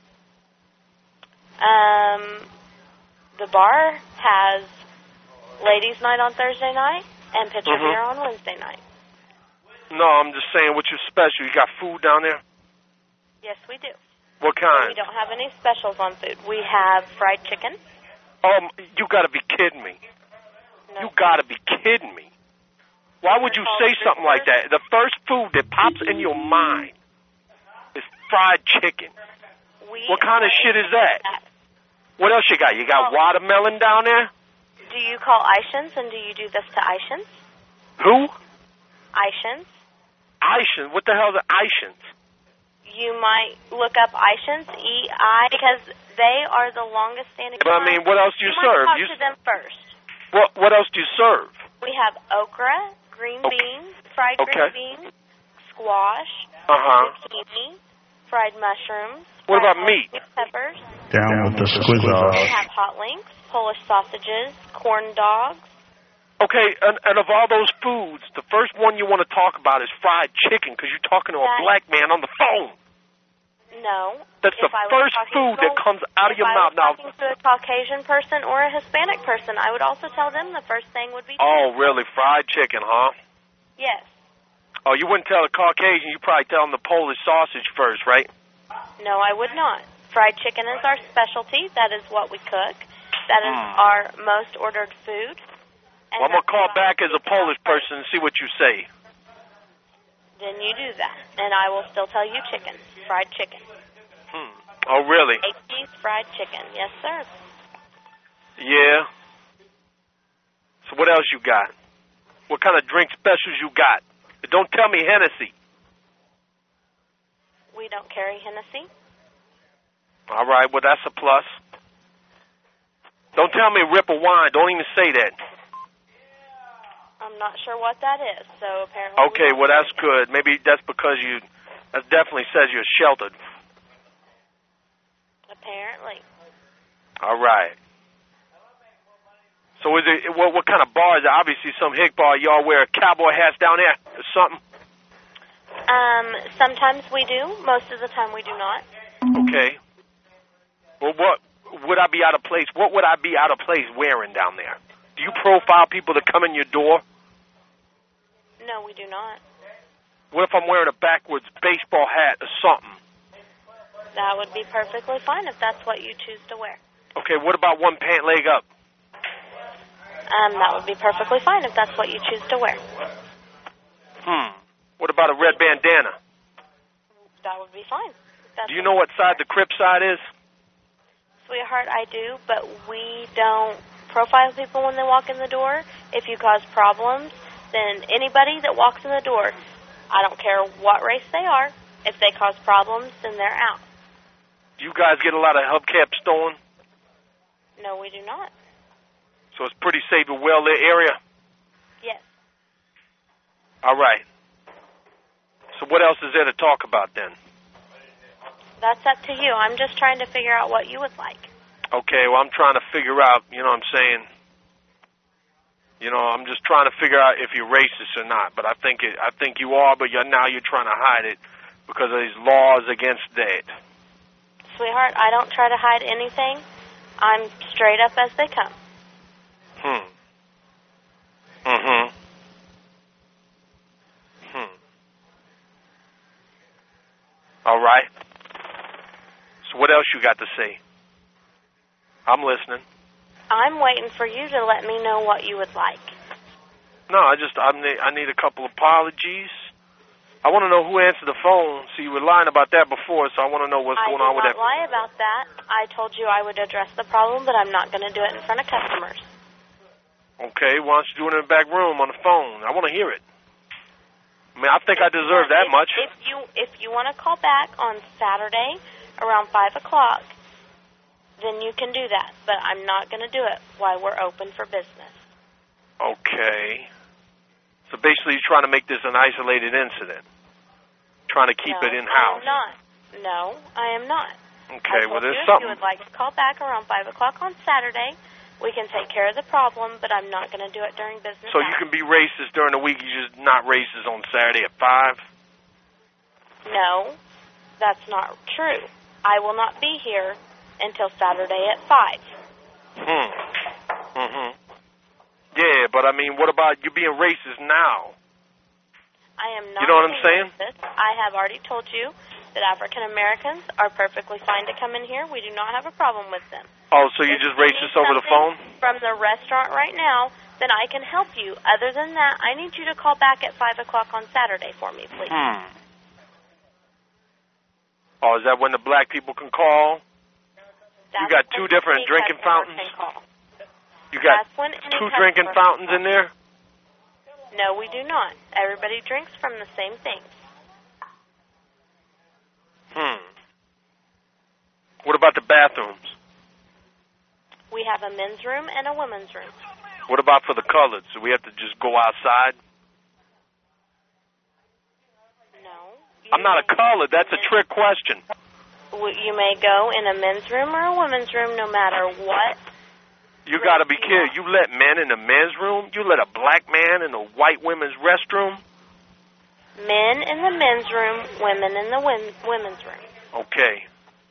Um, the bar has ladies' night on Thursday night and pitcher mm-hmm. beer on Wednesday night. No, I'm just saying, what's your special? You got food down there? Yes, we do. What kind? We don't have any specials on food. We have fried chicken. Um, you got to be kidding me. No. You got to be kidding me. Why would you say something like that? The first food that pops in your mind is fried chicken. We what kind of shit is that? that? What else you got? You got well, watermelon down there? Do you call Ishans, and do you do this to Ishans? Who? Ishans. Ishans? What the hell is Ishans? You might look up Ishans, E I, because they are the longest standing. But I mean, what else do you, you serve? Talk you to them first. What What else do you serve? We have okra, green okay. beans, fried okay. green beans, squash, uh-huh. zucchini, fried mushrooms. What fried about meat? Peppers. Down with the squizosh. We have hot links, Polish sausages, corn dogs. Okay, and, and of all those foods, the first one you want to talk about is fried chicken because you're talking to that, a black man on the phone. No. That's the first food that comes out of your mouth. Now, if I was talking to a Caucasian person or a Hispanic person, I would also tell them the first thing would be chicken. Oh, really? Fried chicken, huh? Yes. Oh, you wouldn't tell a Caucasian. You'd probably tell them the Polish sausage first, right? No, I would not. Fried chicken is our specialty. That is what we cook. That is Hmm. our most ordered food. And Well, I'm going to that's call why back I as a keep it on Polish first. person and see what you say. Then you do that. And I will still tell you chicken. Fried chicken. Hmm. Oh, really? Eight-piece fried chicken. Yes, sir. Yeah. So what else you got? What kind of drink specials you got? Don't tell me Hennessy. We don't carry Hennessy. All right, well, that's a plus. Don't tell me Ripple wine. Don't even say that. I'm not sure what that is, so apparently... Okay, well, that's good. Maybe that's because you... That definitely says you're sheltered. Apparently. All right. So is it, what, what kind of bar is it? Obviously some hick bar. Y'all wear cowboy hats down there or something? Um, sometimes we do. Most of the time we do not. Okay. Well, what would I be out of place? What would I be out of place wearing down there? Do you profile people that come in your door? No, we do not. What if I'm wearing a backwards baseball hat or something? That would be perfectly fine if that's what you choose to wear. Okay, what about one pant leg up? Um, that would be perfectly fine if that's what you choose to wear. Hmm. What about a red bandana? That would be fine. That's Do you know what side the Crip side is? Sweetheart, I do, but we don't profile people when they walk in the door. If you cause problems, then anybody that walks in the door, I don't care what race they are, if they cause problems, then they're out. Do you guys get a lot of hubcaps stolen? No, we do not. So it's pretty safe and well-lit area? Yes. All right. So what else is there to talk about then? That's up to you. I'm just trying to figure out what you would like. Okay, well, I'm trying to figure out, you know what I'm saying? You know, I'm just trying to figure out if you're racist or not. But I think it, I think you are, but you're, now you're trying to hide it because of these laws against that. Sweetheart, I don't try to hide anything. I'm straight up as they come. Hmm. Mm-hmm. Hmm. All right. So what else you got to say? I'm listening. I'm waiting for you to let me know what you would like. No, I just I need, I need a couple apologies. I want to know who answered the phone. See, you were lying about that before, so I want to know what's going on with I did that. not lie about that. I told you I would address the problem, but I'm not going to do it in front of customers. Okay, why don't you do it in the back room on the phone? I want to hear it. I mean, I think I deserve that if, much. If you if you want to call back on Saturday around five o'clock, then you can do that. But I'm not going to do it while we're open for business. Okay. So basically you're trying to make this an isolated incident. Trying to keep no, it in-house. I am not. No, I am not. Okay, I well, told there's you something. If you would like to call back around five o'clock on Saturday, we can take care of the problem, but I'm not going to do it during business So hours. you can be racist during the week, you're just not racist on Saturday at five? No, that's not true. I will not be here until Saturday at five. Hmm. Mm-hmm. Yeah, but I mean, what about you being racist now? I am not You know what I'm being saying? racist. I have already told you that African Americans are perfectly fine to come in here. We do not have a problem with them. Oh, so you're If just you racist need over the phone? something from the restaurant right now, then I can help you. Other than that, I need you to call back at five o'clock on Saturday for me, please. Hmm. Oh, is that when the black people can call? That's you got two when different any drinking customer fountains? can call. You got That's when any two customer drinking can fountains call. in there? No, we do not. Everybody drinks from the same things. Hmm. What about the bathrooms? We have a men's room and a women's room. What about for the coloreds? Do we have to just go outside? No. I'm not a colored. That's a trick question. You may go in a men's room or a women's room no matter what. You got to be kidding. You let men in the men's room? You let a black man in the white women's restroom? Men in the men's room, women in the win- women's room. Okay.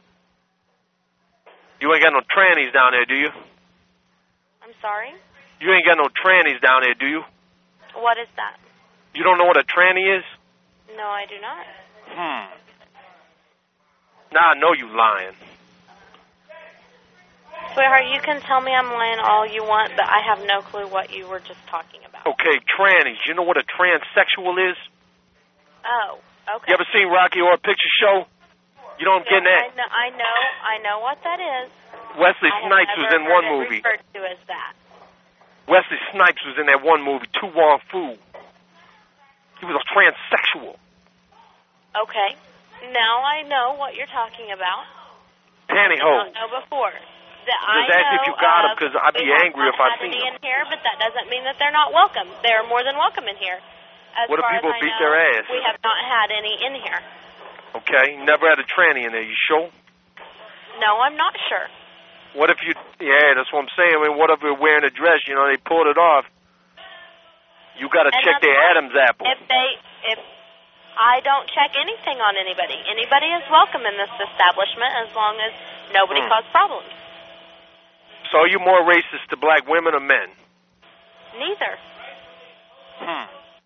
You ain't got no trannies down there, do you? I'm sorry? You ain't got no trannies down there, do you? What is that? You don't know what a tranny is? No, I do not. Hmm. Now I know you lying. Sweetheart, you can tell me I'm lying all you want, but I have no clue what you were just talking about. Okay, trannies. You know what a transsexual is? Oh, okay. You ever seen Rocky Horror Picture Show? You know what I'm Yes, getting at? I know, I know, I know what that is. Wesley I have Snipes was never in one heard it movie. referred to as that. Wesley Snipes was in that one movie, Tu Wong Fu. He was a transsexual. Okay. Now I know what you're talking about. Pantyhose. I don't know before. That I Just ask know if you got them, of, because I'd be we have angry not if I had seen any them. in here, but that doesn't mean that they're not welcome. They're more than welcome in here. As What if far people as I beat know, their ass? We have not had any in here. Okay? Never had a tranny in there. You sure? No, I'm not sure. What if you... Yeah, that's what I'm saying. I mean, what if they're wearing a dress, you know, they pulled it off. You got to And check that's their fine. Adam's apple. If they... if I don't check anything on anybody. Anybody is welcome in this establishment as long as nobody Hmm. causes problems. So are you more racist to black women or men? Neither. Hmm.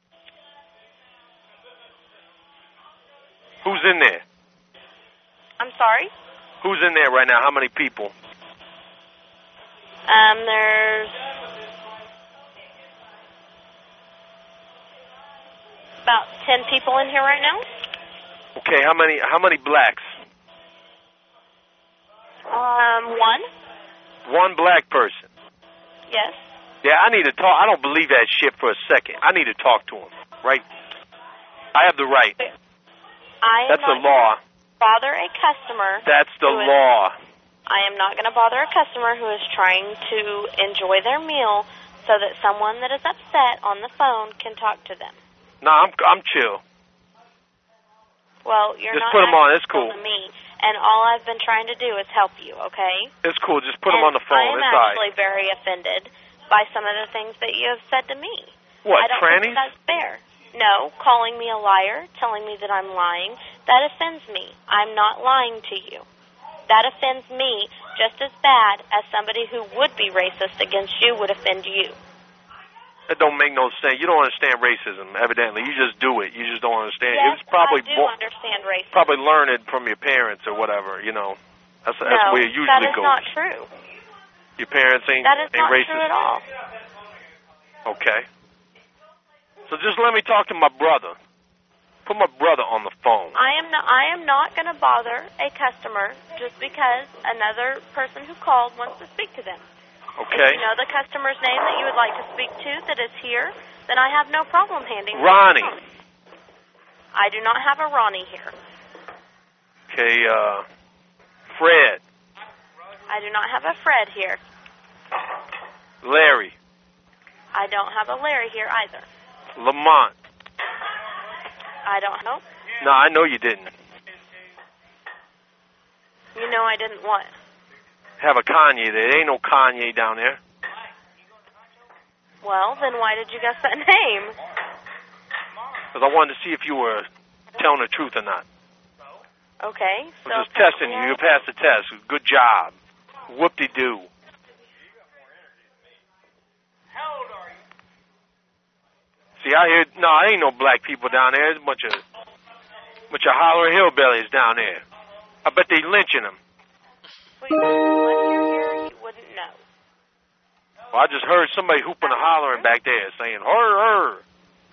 Who's in there? I'm sorry? Who's in there right now? How many people? Um, there's about ten people in here right now. Okay, how many how many blacks? Um, one. One black person. Yes. Yeah, I need to talk. I don't believe that shit for a second. I need to talk to him, right? I have the right. I am That's the not law. gonna bother a customer. That's the who is- law. I am not going to bother a customer who is trying to enjoy their meal so that someone that is upset on the phone can talk to them. No, I'm I'm chill. Well, you're Just not put 'em on. acting It's cool. to me, and all I've been trying to do is help you, okay? It's cool. Just put him And on the phone. I am It's all actually right. very offended by some of the things that you have said to me. What, I don't trannies? think that's fair. No, calling me a liar, telling me that I'm lying, that offends me. I'm not lying to you. That offends me just as bad as somebody who would be racist against you would offend you. It don't make no sense. You don't understand racism, evidently. You just do it. You just don't understand. Yes, It's probably I do bo- understand racism. probably learn it from your parents or whatever. You know, that's that's no, where it usually that is goes. not true. Your parents ain't That is ain't not racist. true at all. Okay. So just let me talk to my brother. Put my brother on the phone. I am not. I am not going to bother a customer just because another person who called wants to speak to them. Okay. If you know the customer's name that you would like to speak to that is here, then I have no problem handing them Ronnie. the phone. I do not have a Ronnie here. Okay, uh, Fred, I do not have a Fred here. Larry, I don't have a Larry here either. Lamont. I don't know. No, I know you didn't. You know I didn't what? Have a Kanye there. There ain't no Kanye down there. Well, then why did you guess that name? Because I wanted to see if you were telling the truth or not. Okay, so... I'm just testing you. You passed the test. Good job. Whoop-de-doo. See, out here, no, there ain't no black people down there. There's a bunch of, bunch of hollering hillbillies down there. I bet they lynching them. Unless you're here, you wouldn't know. Well, I just heard somebody hooping and hollering back there saying, "Hur, hur."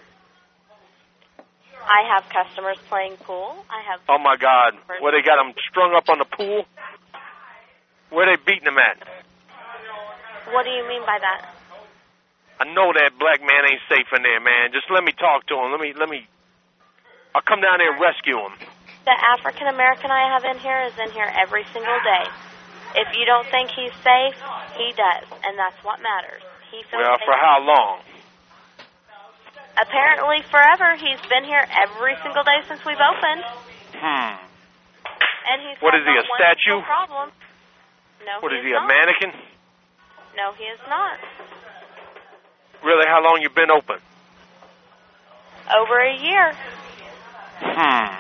I have customers playing pool. I have... Oh, my God. Where they got them strung up on the pool? Where they beating them at? What do you mean by that? I know that black man ain't safe in there, man. Just let me talk to him. Let me, let me... I'll come down there and rescue him. The African American I have in here is in here every single day. If you don't think he's safe, he does, and that's what matters. He feels Well, safe. for how long? Apparently forever. He's been here every single day since we've opened. Hmm. And he's What had is he, not a one statue? single problem. No, What he is is he, a not. mannequin? No, he is not. Really, how long you been open? Over a year. Hmm.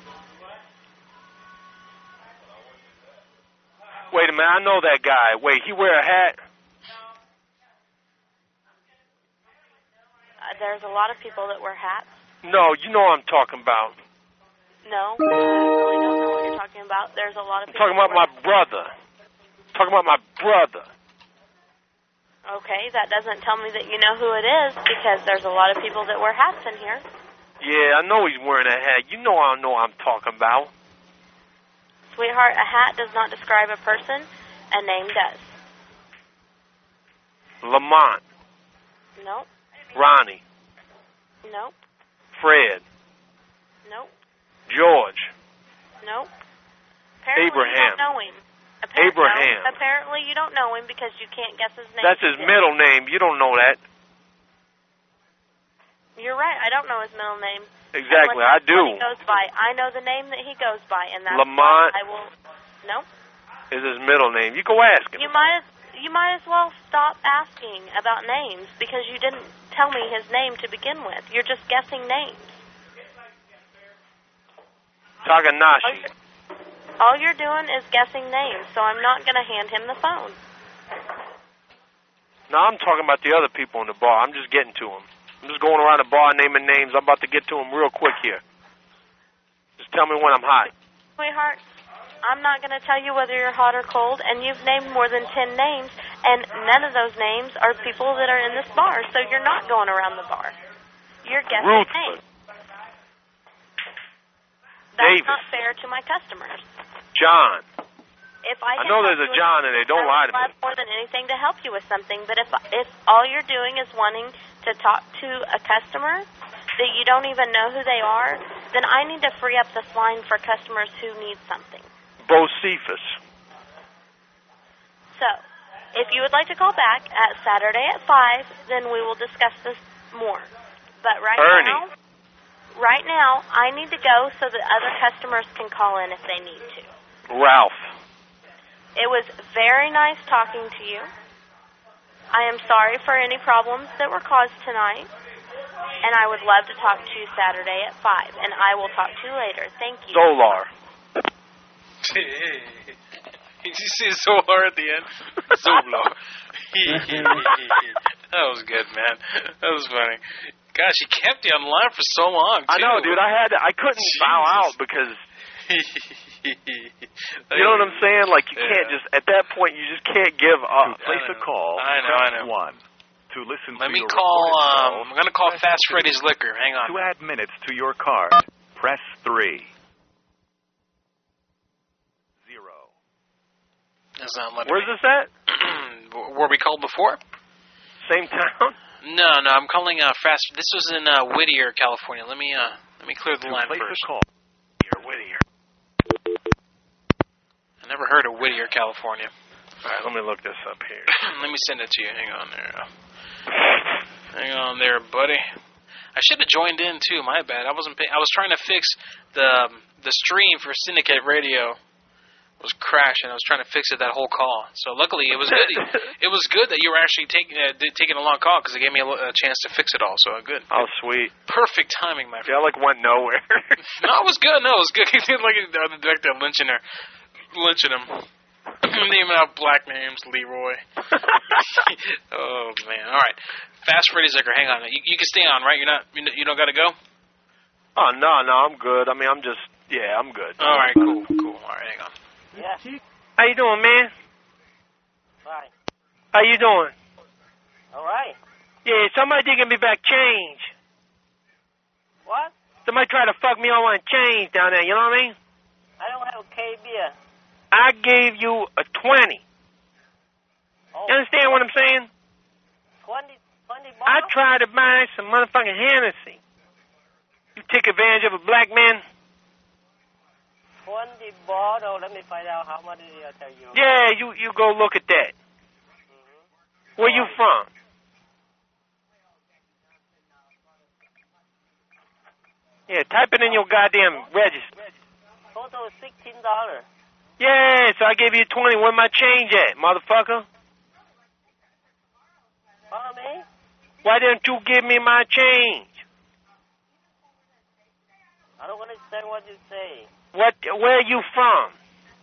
Wait a minute, I know that guy. Wait, he wear a hat? Uh, there's a lot of people that wear hats. No, you know what I'm talking about. No, I really don't know what you're talking about. There's a lot of I'm people talking about that wear my brother. talking about my brother. Okay, that doesn't tell me that you know who it is because there's a lot of people that wear hats in here. Yeah, I know he's wearing a hat. You know I know what I'm talking about. Sweetheart, a hat does not describe a person. A name does. Lamont. Nope. Ronnie. Nope. Fred. Nope. George. Nope. Apparently Abraham. you don't know him. Appar- Abraham. No, apparently you don't know him because you can't guess his name. That's his middle name. You don't know that. You're right. I don't know his middle name. Exactly. Unless I do. He goes by. I know the name that he goes by, and that's Lamont. why I will. Nope. Is his middle name. You go ask him. You might as you might as well stop asking about names because you didn't tell me his name to begin with. You're just guessing names. Takanashi. All you're doing is guessing names, so I'm not going to hand him the phone. No, I'm talking about the other people in the bar. I'm just getting to them. I'm just going around the bar naming names. I'm about to get to them real quick here. Just tell me when I'm hot. Sweetheart, I'm not going to tell you whether you're hot or cold, and you've named more than ten names, and none of those names are people that are in this bar, so you're not going around the bar. You're guessing Ruthless. names. That's Davis. not fair to my customers. John. If I, I can know help there's a you with John and they don't something, lie to I would me. love more than anything to help you with something, but if if all you're doing is wanting to talk to a customer that you don't even know who they are, then I need to free up this line for customers who need something. Bocephus. So, if you would like to call back at Saturday at five, then we will discuss this more. But right Ernie. now, right now, I need to go so that other customers can call in if they need to. Ralph. It was very nice talking to you. I am sorry for any problems that were caused tonight, and I would love to talk to you Saturday at five, and I will talk to you later. Thank you. Solar. Did you see Solar at the end? Solar. That was good, man. That was funny. Gosh, he kept you on the line for so long, too. I know, dude. I had to, I couldn't Jesus. bow out because you know what I'm saying? Like, you Yeah. can't just, at that point, you just can't give up. To place a call, I know, press I know. one. To listen Let to me your call, recorded um, call, I'm going to call press Fast two. Freddy's Liquor. Hang on. To add minutes to your card, press three. Zero. That's not letting Where's me. this at? Were we called before? Same town? No, no, I'm calling uh, Fast. This was in uh, Whittier, California. Let me uh, let me clear the To line place first. a call. Whittier, Whittier. I never heard of Whittier, California. All right, let me look this up here. Let me send it to you. Hang on there. Hang on there, buddy. I should have joined in too. My bad. I wasn't. Pay- I was trying to fix the um, the stream for Syndicate Radio. It was crashing. I was trying to fix it that whole call. So luckily, it was good. It was good that you were actually taking uh, taking a long call because it gave me a, a chance to fix it all. So good. Oh, sweet. Perfect timing, my friend. Yeah, like went nowhere. No, it was good. No, it was good. He seemed like the other director lynching her, lynching him. Naming out black names, Leroy. Oh man! All right, Fast Freddy's Liquor. Hang on. You, you can stay on, right? You're not. You, you don't got to go. Oh no, no, I'm good. I mean, I'm just. Yeah, I'm good. All right, cool, cool. All right, hang on. Yeah. How you doing, man? Fine. How you doing? All right. Yeah, somebody did give me back change. What? Somebody tried to fuck me on one change down there. You know what I mean? I don't have K beer. I gave you a twenty. Oh. You understand what I'm saying? Twenty, twenty I bottles? tried to buy some motherfucking Hennessy. You take advantage of a black man? Twenty bottles. Let me find out how much it is. I'll tell you. Yeah, you you go look at that. Mm-hmm. Where you from? Yeah, type it in your goddamn register. Total is sixteen dollars. Yeah, so I gave you twenty. Where my change at, motherfucker? Follow me? Why didn't you give me my change? I don't understand what you say. What? Where you from?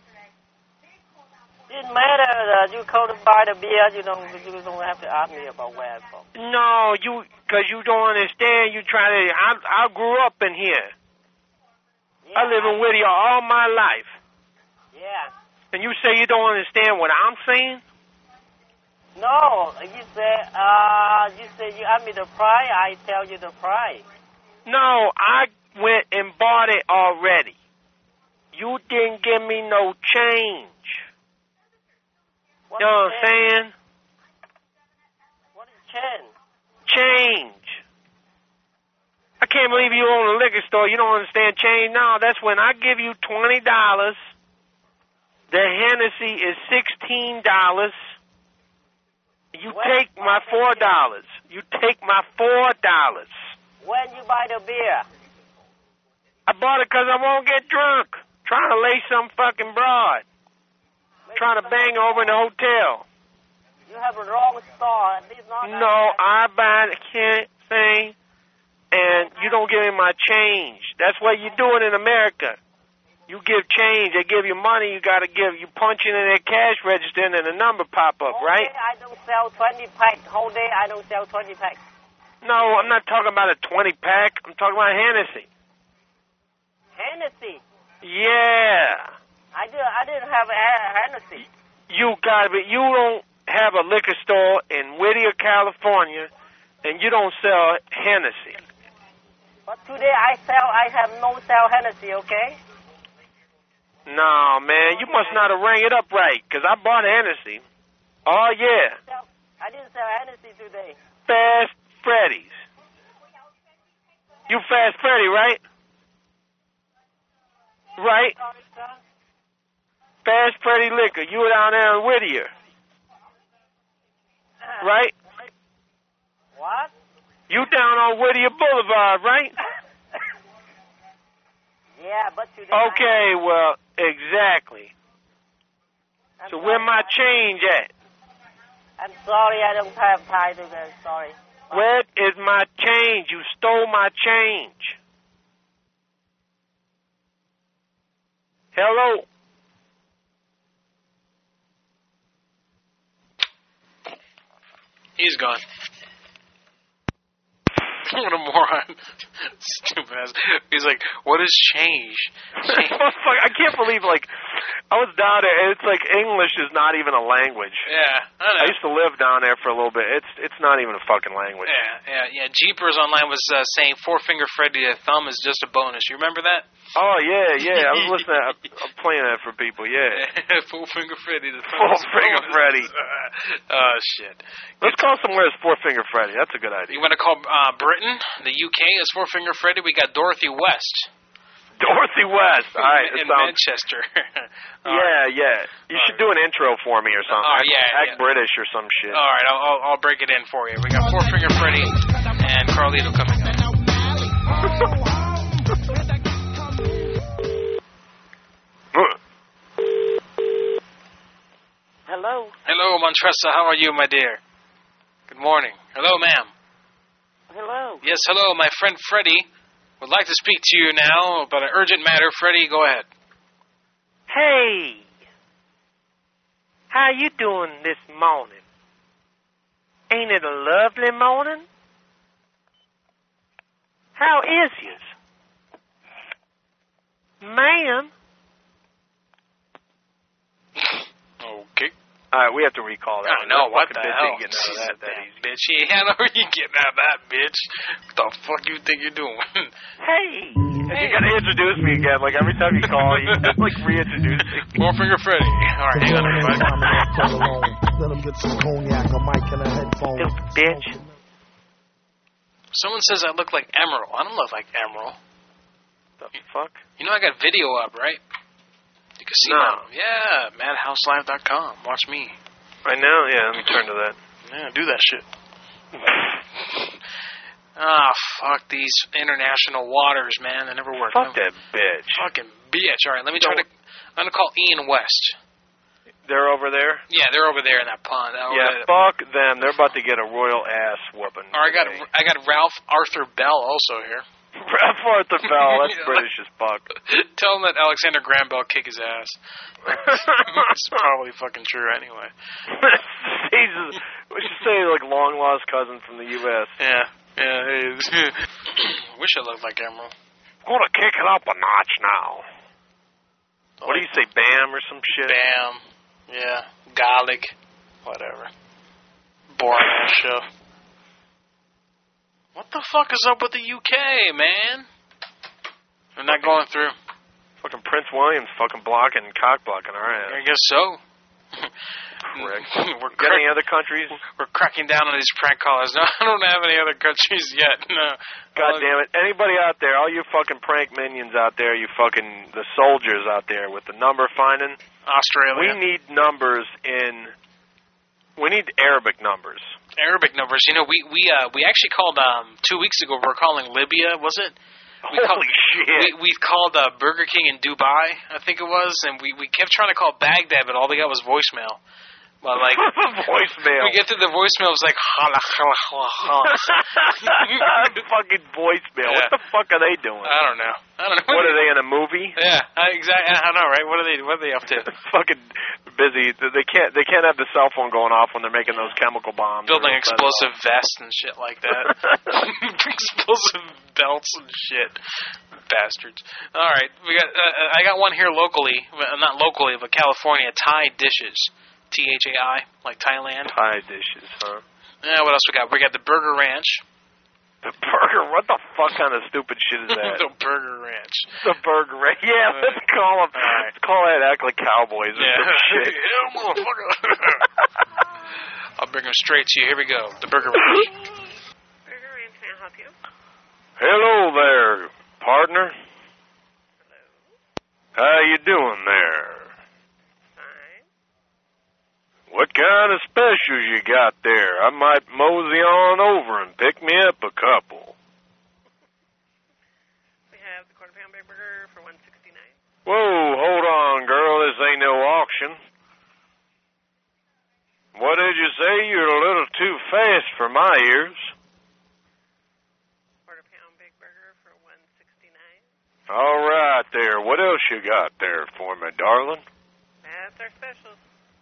Didn't matter that you come to buy the beer. You don't. You don't have to ask me about where I'm from. No, you, cause you don't understand. You try to. I I grew up in here. Yeah, I live in Whittier all my life. Yeah. And you say you don't understand what I'm saying? No, you say, uh, you say you ask me the price, I tell you the price. No, I went and bought it already. You didn't give me no change. What you know what I'm change? saying? What is change? Change. I can't believe you own a liquor store. You don't understand change. No, that's when I give you twenty dollars. The Hennessy is sixteen dollars. You When take my four dollars. You take my four dollars. When you buy the beer? I bought it because I won't get drunk. Trying to lay some fucking broad. Trying to bang over in the hotel. You have a wrong store. This not No, I buy the thing, and you don't give me my change. That's what you do it in America. You give change, they give you money, you got to give. You punch in their cash register, and then a number pop up, whole right? Day I don't sell twenty pack. Whole day I don't sell twenty pack. No, I'm not talking about a twenty pack. I'm talking about Hennessy. Hennessy. Yeah. I did. I didn't have a Hennessy. You got to be. You don't have a liquor store in Whittier, California, and you don't sell Hennessy. But today I sell. I have no sell Hennessy. Okay. No, man, you must not have rang it up right, because I bought Hennessy. Oh, yeah. I didn't sell Hennessy today. Fast Freddy's. You Fast Freddy, right? Right? Fast Freddy Liquor. You were down there in Whittier. Right? What? You down on Whittier Boulevard, right? Yeah, but today. Okay, well, exactly. I'm So sorry, where my change at? I'm sorry, I don't have time today. Sorry. Where is my change? You stole my change. Hello? He's gone. What a moron. Stupid ass. He's like, what has changed? Change. Fuck, I can't believe, like, I was down there, and it's like English is not even a language. Yeah, I know. I used to live down there for a little bit. It's it's not even a fucking language. Yeah, yeah, yeah. Jeepers online was uh, saying Four Finger Freddy, a thumb is just a bonus. You remember that? Oh, yeah, yeah. I was listening. I'm I'm playing that for people, yeah. Four Finger Freddy, the thumb Four is a Finger bonus. Freddy. Oh, shit. Let's call somewhere as Four Finger Freddy. That's a good idea. You want to call uh, Britain, the U K, as Four Finger Freddy? We got Dorothy West. Dorothy West. All right. In sounds... Manchester. yeah, right. yeah. You All should right. do an intro for me or something. Oh, yeah, Act yeah. British or some shit. All right, I'll, I'll, I'll break it in for you. We got Four Finger Freddy and Carlito coming up. Hello. Hello, Montressa. How are you, my dear? Good morning. Hello, ma'am. Hello. Yes, hello. My friend Freddy would like to speak to you now about an urgent matter. Freddy, go ahead. Hey. How you doing this morning? Ain't it a lovely morning? How is yous? Ma'am? Okay. All right, we have to recall that. I know, what the bitch hell? ain't getting out of that, that easy. Bitch, yeah, I know you getting out of that, bitch. What the fuck you think you're doing? Hey. hey. You gotta introduce me again. Like, every time you call, you just, like, reintroduce me. Four Finger Freddy. All right, hang on, everybody. Let him get some cognac, a mic, and a headphone. Stupid bitch. Someone says I look like Emerald. I don't look like Emerald. The fuck? You know I got video up, right? You can see no. my... Yeah, madhouse live dot com. Watch me. Right now? Yeah, let me turn to that. Yeah, do that shit. Ah, fuck these international waters, man. They never work. Fuck that bitch. Fucking bitch. All right, let me try to... I'm going to call Ian West. They're over there? Yeah, they're over there in that pond. Over yeah, there. fuck them. They're about to get a royal ass whooping. Or I got I got Ralph Arthur Bell also here. Ralph Arthur Bell, that's yeah. British as fuck. Tell him that Alexander Graham Bell kick his ass. It's probably fucking true anyway. Jesus. We should say, like, long-lost cousin from the U S Yeah, yeah. Hey, wish I looked like Emerald. I'm gonna kick it up a notch now. What do you say, Bam or some shit? Bam. Yeah. Garlic. Whatever. Boring ass show. What the fuck is up with the U K, man? They're not going through. Fucking Prince William's fucking blocking and cock blocking our ass. I guess so. Correct. We're Got any other countries? We're cracking down on these prank callers. No, I don't have any other countries yet. No. God damn it. Anybody out there, all you fucking prank minions out there, you fucking, the soldiers out there with the number finding. Australia. We need numbers in, we need Arabic numbers. Arabic numbers. You know, we we uh, we actually called, um, two weeks ago, we were calling Libya, was it? We Holy called, shit. We, we called uh, Burger King in Dubai, I think it was, and we, we kept trying to call Baghdad, but all we got was voicemail. Well, like voicemail. We get to the voicemail, it was like hala hala hala hala. Fucking voicemail. Yeah. What the fuck are they doing? I don't know. I don't know. What are they in a movie? Yeah, I, exactly. I don't know, right? What are they? What are they up to? Fucking busy. They can't. They can't have the cell phone going off when they're making those chemical bombs. Building explosive vests and shit like that. Explosive belts and shit. Bastards. All right, we got. Uh, I got one here locally, well, not locally, but California. Thai dishes. T H A I, like Thailand. Thai dishes, huh? Yeah, what else we got? We got the Burger Ranch. The Burger? What the fuck kind of stupid shit is that? The Burger Ranch. The Burger Ranch. Yeah, let's call them. Right. Let's call that act like cowboys or Yeah. some shit. Yeah, motherfucker. I'll bring them straight to you. Here we go. The Burger Ranch. Burger Ranch, can I help you? Hello there, partner. Hello. How you doing there? What kind of specials you got there? I might mosey on over and pick me up a couple. We have the quarter pound big burger for one sixty-nine. Whoa, hold on, girl. This ain't no auction. What did you say? You're a little too fast for my ears. Quarter pound big burger for one sixty-nine. All right there. What else you got there for me, darling? That's our specials.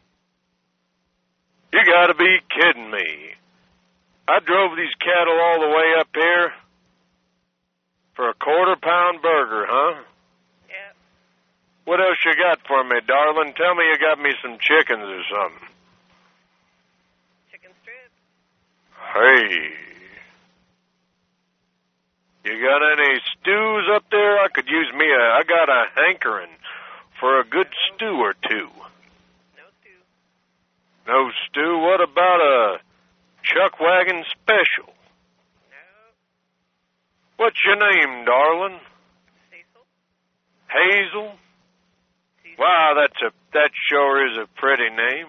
You gotta be kidding me. I drove these cattle all the way up here for a quarter pound burger, huh? Yeah. What else you got for me, darling? Tell me you got me some chickens or something. Chicken strips. Hey. You got any stews up there? I could use me a, I got a hankering for a good stew or two. No stew? What about a chuck wagon special? No. What's your name, darling? Cecil. Hazel? Cecil. Wow, that's a that sure is a pretty name.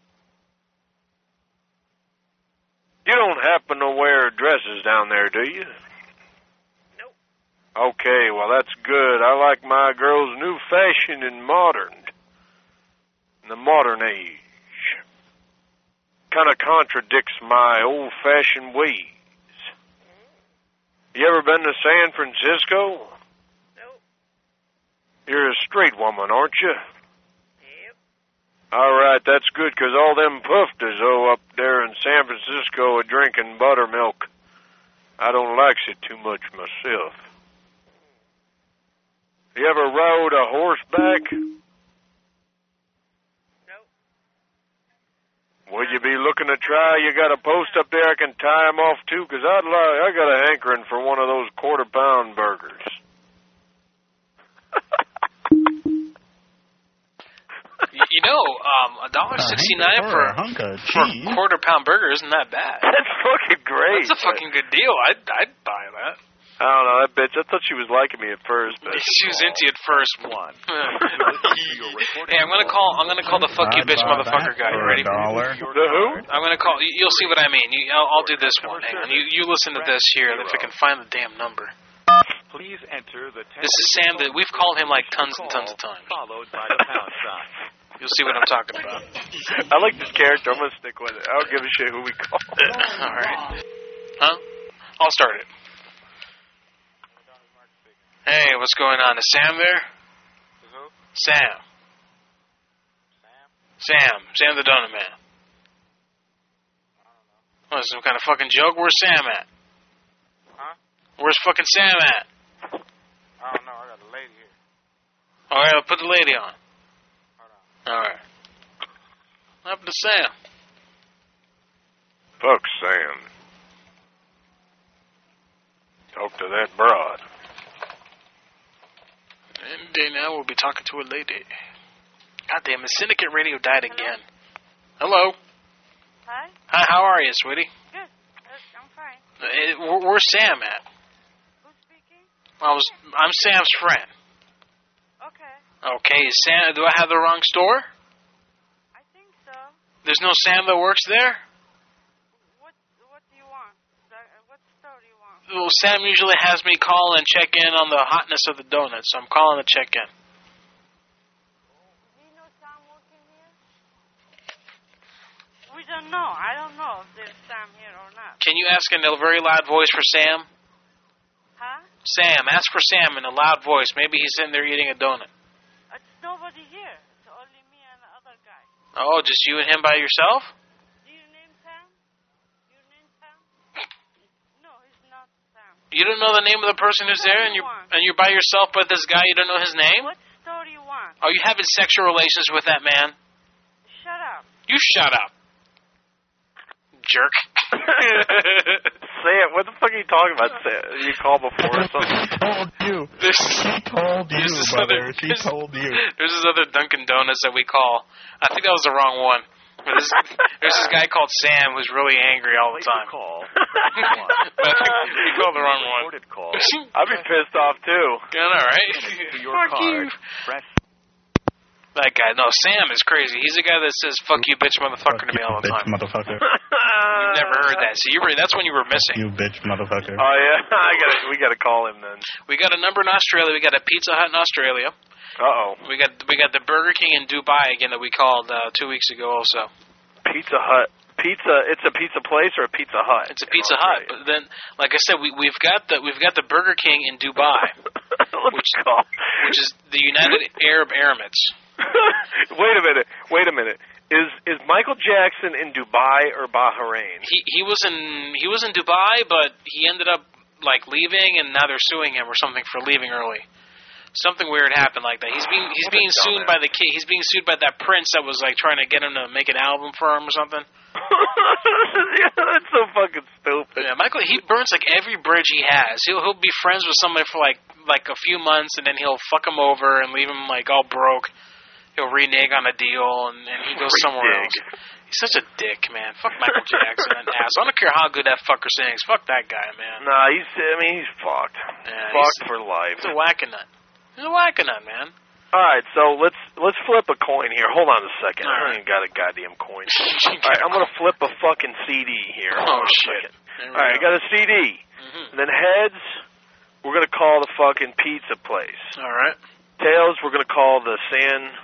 You don't happen to wear dresses down there, do you? Nope. Okay, well that's good. I like my girls new fashioned and modern. In the modern age. Kind of contradicts my old-fashioned ways. You ever been to San Francisco? Nope. You're a straight woman, aren't you? Yep. All right, that's good, because all them pufters oh, up there in San Francisco are drinking buttermilk. I don't like it too much myself. You ever rode a horseback? Would you be looking to try? You got a post up there I can tie them off too, because I'd like, I got a hankering for one of those quarter pound burgers. You know, um, a dollar sixty nine for a hunk of for a cheese. quarter pound burger isn't that bad. That's fucking great. That's a fucking good deal. I'd I'd buy that. I don't know, that bitch. I thought she was liking me at first, but She was into it first. One. Hey, I'm gonna call. I'm gonna call the fuck you bitch motherfucker guy. You ready? Dollar. The who? I'm gonna call. you- You'll see what I mean. You, I'll, I'll do this one. Hang on. You you listen to this here. If I can find the damn number. Please enter the This is Sam. That we've called him like tons and tons of times. followed by the pound sign. You'll see what I'm talking about. I like this character. I'm gonna stick with it. I don't give a shit who we call. All right. Huh? I'll start it. Hey, what's going on? Is Sam there? Who? Sam. Sam. Sam the Donut Man. What, some kind of fucking joke? Where's Sam at? Huh? Where's fucking Sam at? I don't know. I got a lady here. All right, I'll put the lady on. All right. What happened to Sam? Fuck Sam. Talk to that broad. And then now we'll be talking to a lady. God damn it, Syndicate Radio died again. Hello. Hi. Hi, how are you, sweetie? Good. Good. I'm fine. Uh, where- where's Sam at? Who's speaking? I was, I'm Sam's friend. Okay. Okay, is Sam, do I have the wrong store? I think so. There's no Sam that works there? What What do you want? The, what store do you want? Well, Sam usually has me call and check in on the hotness of the donuts, so I'm calling to check in. Do you know Sam working here? We don't know. I don't know if there's Sam here or not. Can you ask in a very loud voice for Sam? Huh? Sam, ask for Sam in a loud voice. Maybe he's in there eating a donut. It's nobody here. It's only me and the other guy. Oh, just you and him by yourself? Do you name Sam? Your name Sam? No, he's not Sam. You don't know the name of the person who's there, and you're and you're by yourself with this guy. You don't know his name? What store do you want? Are you having sexual relations with that man? Shut up. You shut up, jerk. Sam, what the fuck are you talking about, Sam? You called before or something? She told you. This, she told you, this brother. Other, she this, told you. There's this other Dunkin' Donuts that we call. I think that was the wrong one. There's, there's this guy called Sam who's really angry all the time. Call. But I think we called the wrong one. Call. I'd be pissed off too. Yeah, all right. Your Fuck card. you. Press. That guy, no, Sam is crazy. He's the guy that says "fuck you, bitch, motherfucker" to me all the bitch, time. motherfucker. You've never heard that. So you were, that's when you were missing. You bitch, motherfucker. Oh yeah, I gotta, we gotta call him then. We got a number in Australia. We got a Pizza Hut in Australia. Uh oh. We got we got the Burger King in Dubai again that we called uh, two weeks ago also. Pizza Hut. Pizza. It's a pizza place or a Pizza Hut? It's a Pizza Hut. But then, like I said, we we've got the we've got the Burger King in Dubai, which, which is the United Arab Emirates. Wait a minute. Wait a minute. Is is Michael Jackson in Dubai or Bahrain? He he was in he was in Dubai, but he ended up like leaving, and now they're suing him or something for leaving early. Something weird happened like that. He's being he's being sued by the kid. He's being sued by that prince that was like trying to get him to make an album for him or something. Yeah, that's so fucking stupid. Yeah, Michael, he burns like every bridge he has. He'll he'll be friends with somebody for like like a few months, and then he'll fuck him over and leave him like all broke. He'll renege on a deal, and, and he goes somewhere else. He's such a dick, man. Fuck Michael Jackson and ass. I don't care how good that fucker sings. Fuck that guy, man. Nah, he's. I mean, he's fucked. Yeah, fucked he's, for life. He's a whack-a-nut. He's a whack-a-nut, man. All right, so let's let's flip a coin here. Hold on a second. All I right. ain't got a goddamn coin. All right, I'm gonna flip a fucking C D here. Oh shit! All right, I got a C D. Mm-hmm. And then heads, we're gonna call the fucking pizza place. All right. Tails, we're gonna call the San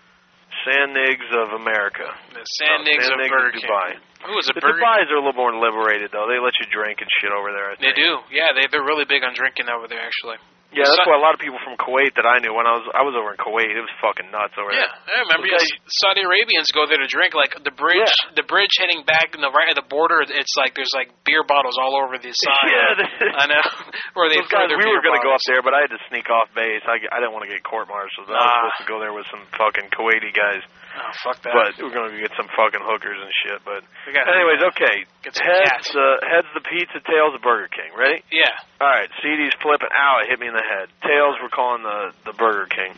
San Nigs of America. The San Nigs San of Nigs Burger King. Dubai. Who is a The Burger Dubais are a little more liberated though. They let you drink and shit over there. I They think. do. Yeah, they they're really big on drinking over there, actually. Yeah, that's Sa- why a lot of people from Kuwait that I knew when I was I was over in Kuwait, it was fucking nuts over Yeah, there. I remember. Those Yes, Saudi Arabians go there to drink. Like the bridge, Yeah. the bridge heading back in the right of the border. It's like there's like beer bottles all over the side. Yeah, I know. Where they Those throw guys, their we were beer going to go up bottles. there, but I had to sneak off base. I, I didn't want to get court-martialed. I was Nah. supposed to go there with some fucking Kuwaiti guys. Oh, fuck that. But we were going to get some fucking hookers and shit. But We got- anyways, okay. Get some Heads, cats. uh, heads the pizza, tails the Burger King. Ready? Yeah. All right. C D's flipping. Ow! It hit me in the head. Tails, we're calling the the Burger King.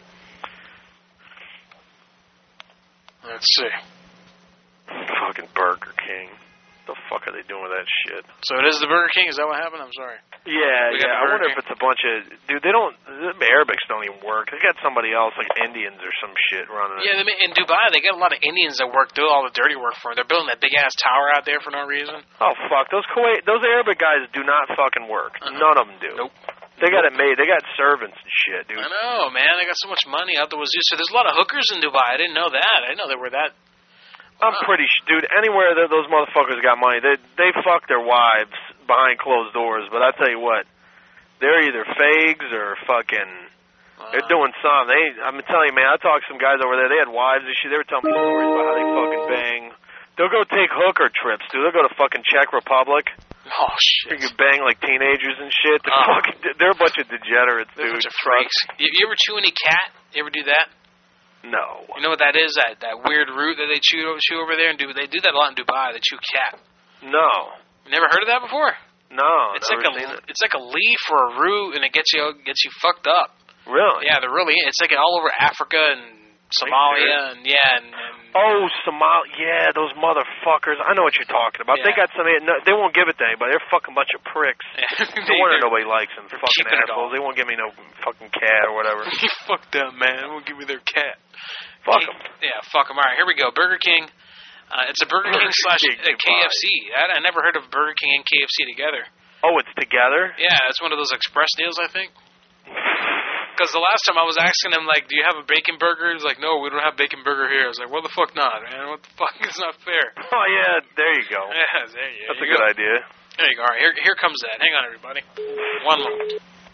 Let's see. Fucking Burger King. What the fuck are they doing with that shit? So it is the Burger King. Is that what happened? I'm sorry. Yeah, We got yeah. the I wonder Burger if it's a bunch of dude. They don't. The Arabics don't even work. They got somebody else, like Indians or some shit, running it. Yeah, they, in Dubai, they got a lot of Indians that work, do all the dirty work for them. They're building that big ass tower out there for no reason. Oh fuck, those Kuwait, those Arabic guys do not fucking work. Uh-huh. None of them do. Nope. They got it made. They got servants and shit, dude. I know, man. They got so much money out the wazoo. So there's a lot of hookers in Dubai. I didn't know that. I didn't know they were that. I'm pretty sh- dude. Anywhere that those motherfuckers got money, they they fuck their wives behind closed doors. But I tell you what, they're either fags or fucking. They're doing some. They, I'm telling you, man. I talked to some guys over there. They had wives and shit. They were telling me stories about how they fucking bang. They'll go take hooker trips, dude. They'll go to fucking Czech Republic. Oh shit! They can bang like teenagers and shit. They're Oh. fucking. They're a bunch of degenerates, They're a dude. bunch of freaks. You, you ever chew any cat? You ever do that? No. You know what that is? That that weird root that they chew chew over there, and do they do that a lot in Dubai? They chew cat. No. You never heard of that before? No, it's never like a seen it. it's like a leaf or a root, and it gets you gets you fucked up. Really? Yeah, they're really. It's like all over Africa and Somalia, and yeah, and, and oh, Somalia, yeah, those motherfuckers. I know what you're talking about. Yeah. They got some. No, they won't give it to anybody. They're a fucking bunch of pricks. Yeah. No wonder nobody likes them. Fucking keeping it all. assholes. They won't give me no fucking cat or whatever. Fuck them, man. They won't give me their cat. Fuck them. Yeah, fuck them. All right, here we go. Burger King. Uh, it's a Burger King slash uh, K F C. I, I never heard of Burger King and K F C together. Oh, it's together? Yeah, it's one of those express deals, I think. Because the last time I was asking him, like, do you have a bacon burger? He's like, no, we don't have bacon burger here. I was like, what the fuck not, man? What the fuck? It's not fair. Oh, yeah, there you go. Yeah, there you That's you a good go. idea. There you go. All right, here, here comes that. Hang on, everybody. One moment.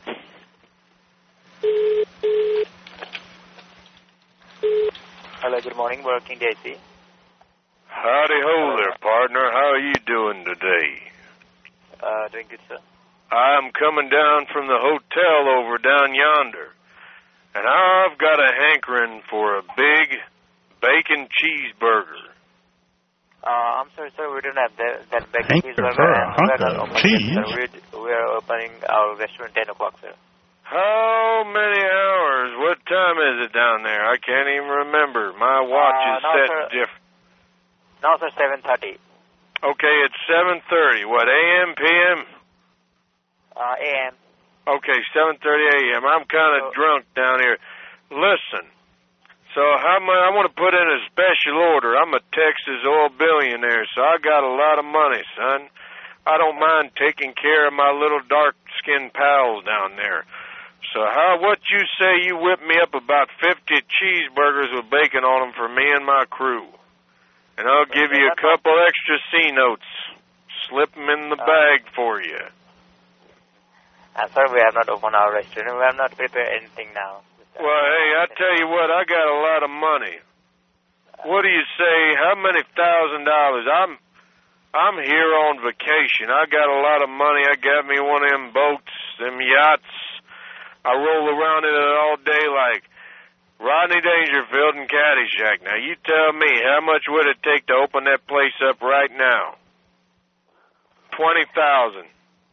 Hello, good morning, Working J C. Howdy ho there, partner. How are you doing today? Uh, doing good, sir. I'm coming down from the hotel over down yonder, and I've got a hankering for a big bacon cheeseburger. Uh, I'm sorry, sir, we don't have that, that bacon Hankering cheeseburger. for a and hunk we're not of opening cheese? it, sir. We're, we're opening our restaurant ten o'clock, sir. How many hours? What time is it down there? I can't even remember. My watch Uh, is no, set sir. different. No, sir, seven thirty. Okay, it's seven thirty. What, A M, P M? Uh, A M. Okay, seven thirty A M. I'm kind of drunk down here. Listen, so how much? I want to put in a special order. I'm a Texas oil billionaire, so I got a lot of money, son. I don't mind taking care of my little dark-skinned pals down there. So how? What you say? You whip me up about fifty cheeseburgers with bacon on them for me and my crew, and I'll give you a couple extra C notes. Slip them in the bag for you. Uh, sir, we have not opened our restaurant. We have not prepared anything now. Well, hey, I tell you what, I got a lot of money. What do you say? How many thousand dollars? I'm, I'm here on vacation. I got a lot of money. I got me one of them boats, them yachts. I roll around in it all day like Rodney Dangerfield and Caddyshack. Now, you tell me, how much would it take to open that place up right now? Twenty thousand.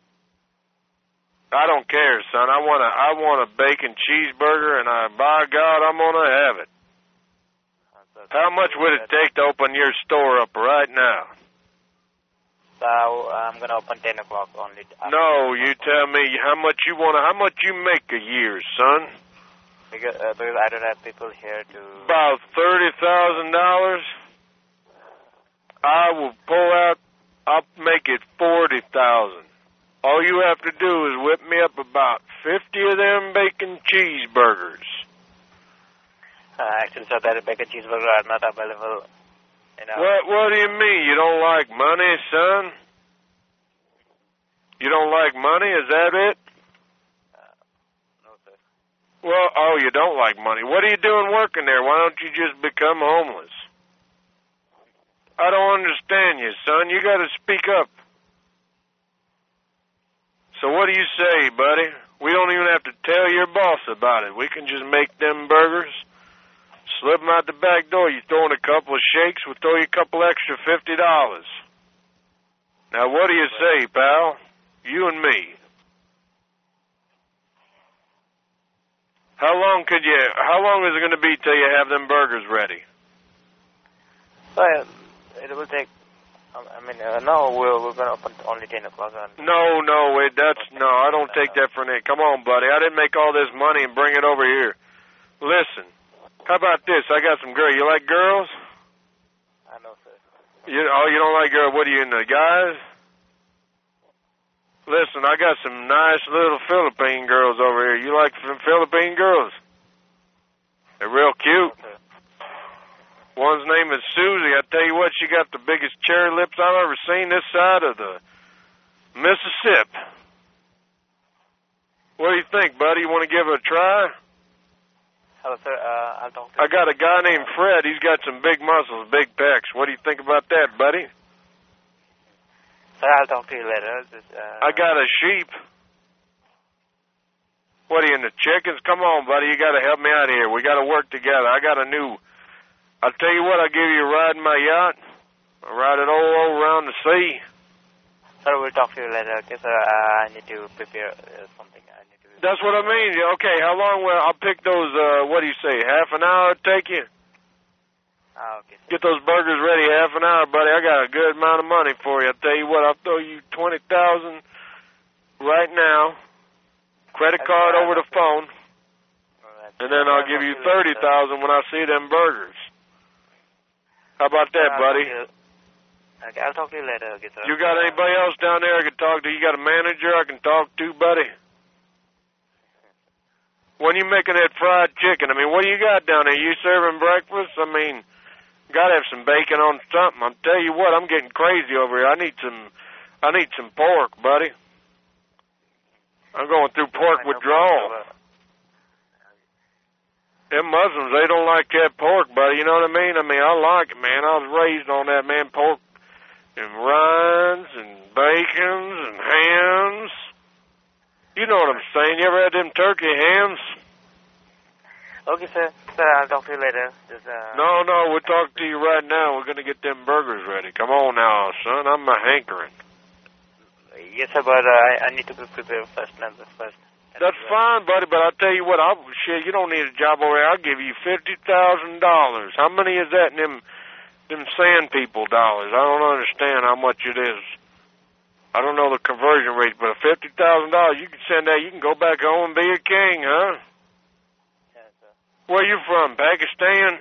I don't care, son. I want a, I want a bacon cheeseburger, and I, by God, I'm gonna have it. How much would it take to open your store up right now? So I'm gonna open ten o'clock only. No, you tell me how much you want to, how much you make a year, son? Because, uh, because I don't have people here to... About thirty thousand dollars. I will pull out, I'll make it forty thousand. All you have to do is whip me up about fifty of them bacon cheeseburgers. Uh, actually, sir, that bacon cheeseburger are not available. You know. What, what do you mean? You don't like money, son? You don't like money? Is that it? Uh, no, sir. Well, oh, you don't like money. What are you doing working there? Why don't you just become homeless? I don't understand you, son. You got to speak up. So what do you say, buddy? We don't even have to tell your boss about it. We can just make them burgers, slip them out the back door. You throw in a couple of shakes, we'll throw you a couple extra fifty dollars. Now, what do you say, pal? You and me. How long could you, how long is it going to be till you have them burgers ready? Well, it will take... I mean, uh, no, we're, we're going to open only ten o'clock. No, no, wait, that's, no, I don't take that for an... Come on, buddy, I didn't make all this money and bring it over here. Listen, how about this? I got some girls. You like girls? I know, sir. You, oh, you don't like girls? What are you, into guys? Listen, I got some nice little Philippine girls over here. You like some Philippine girls? They're real cute. Okay. One's name is Susie. I tell you what, she got the biggest cherry lips I've ever seen this side of the Mississippi. What do you think, buddy? You want to give it a try? Hello, sir. Uh, I'll talk to I got a guy named Fred. He's got some big muscles, big pecs. What do you think about that, buddy? Sir, I'll talk to you later. Just, uh, I got a sheep. What are you in the chickens? Come on, buddy. You got to help me out here. We got to work together. I got a new. I'll tell you what. I'll give you a ride in my yacht. I'll ride it all over around the sea. Sir, we'll talk to you later. Okay, sir. Uh, I need to prepare uh, something. I need to. That's what I mean. Okay, how long will I'll pick those? Uh, what do you say? Half an hour it'll take you? Ah, okay. Get those burgers ready. Half an hour, buddy. I got a good amount of money for you. I'll tell you what. I'll throw you twenty thousand right now. Credit card over the phone, and then I'll give you thirty thousand when I see them burgers. How about that, buddy? Okay, I'll talk to you later. Okay, sir. You got anybody else down there I can talk to? You got a manager I can talk to, buddy? When you making that fried chicken, I mean, what do you got down there? You serving breakfast? I mean, gotta have some bacon on something. I'll tell you what, I'm getting crazy over here. I need some, I need some pork, buddy. I'm going through pork withdrawal. Them Muslims, they don't like that pork, buddy. You know what I mean? I mean, I like it, man. I was raised on that, man, pork and rinds and bacons and hams. You know what I'm saying. You ever had them turkey hams? Okay, sir. Sir, I'll talk to you later. Just, uh... No, no, we'll talk to you right now. We're going to get them burgers ready. Come on now, son. I'm a hankering. Yes, sir, but uh, I, I need to be prepared first. first. That's fine, buddy, but I'll tell you what, I'll, shit, you don't need a job over here. I'll give you fifty thousand dollars. How many is that in them, them sand people dollars? I don't understand how much it is. I don't know the conversion rate, but fifty thousand dollars, you can send that, you can go back home and be a king, huh? Yes, sir. Where you from, Pakistan?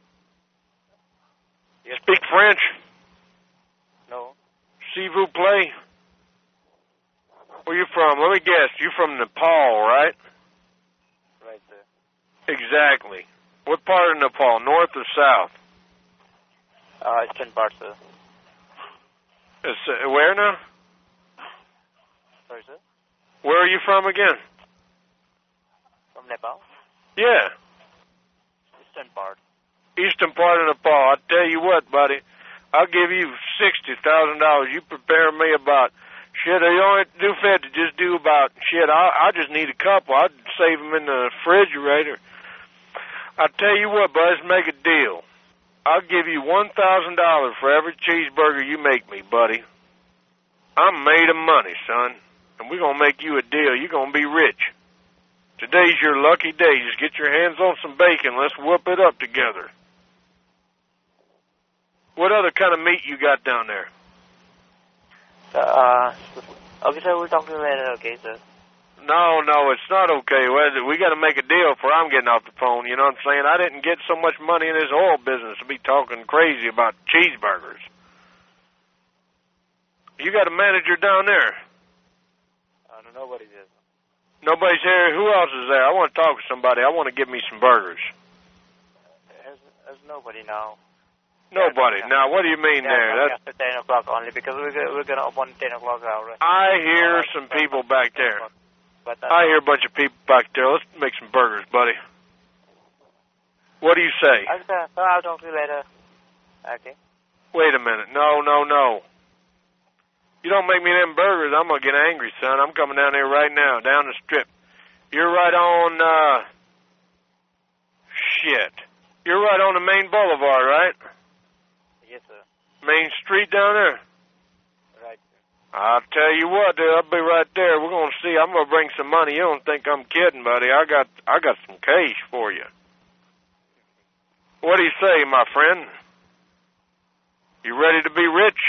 Yes, Speak French? No. S'il vous plaît? Where you from? Let me guess. You from Nepal, right? Right, sir. Exactly. What part of Nepal? North or south? Uh, eastern part, sir. It's, uh, where now? Sorry, sir? Where are you from again? From Nepal? Yeah. Eastern part. Eastern part of Nepal. I'll tell you what, buddy. I'll give you sixty thousand dollars. You prepare me about... Shit, you don't have to do fed to just do about, shit, I, I just need a couple. I'd save them in the refrigerator. I'll tell you what, bud, let's make a deal. I'll give you one thousand dollars for every cheeseburger you make me, buddy. I'm made of money, son, and we're going to make you a deal. You're going to be rich. Today's your lucky day. Just get your hands on some bacon. Let's whoop it up together. What other kind of meat you got down there? Uh, okay, sir, we'll talk to you later, okay, sir? No, no, it's not okay. We got to make a deal before I'm getting off the phone, you know what I'm saying? I didn't get so much money in this oil business to be talking crazy about cheeseburgers. You got a manager down there? I don't know what it is. Nobody's here. Who else is there? I want to talk to somebody. I want to give me some burgers. There's, there's nobody now. Nobody. Yeah, now, what do you mean yeah, there? That's after ten o'clock only, because we're gonna, we're gonna open ten o'clock hour. I hear oh, some people back there. But I hear a bunch of people back there. Let's make some burgers, buddy. What do you say? Okay, so I'll talk to you later. Okay. Wait a minute. No, no, no. You don't make me them burgers, I'm gonna get angry, son. I'm coming down there right now, down the strip. You're right on, uh... Shit. You're right on the main boulevard, right? Yes, sir. Main street down there? Right. I'll tell you what, dude, I'll be right there. We're gonna see. I'm gonna bring some money. You don't think I'm kidding, buddy. I got I got some cash for you. What do you say, my friend? You ready to be rich?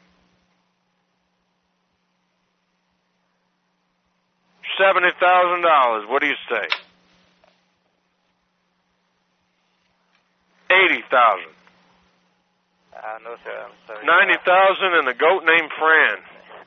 Seventy thousand dollars. What do you say? Eighty thousand. Uh, no, sir. I'm sorry. Ninety thousand and a goat named Fran.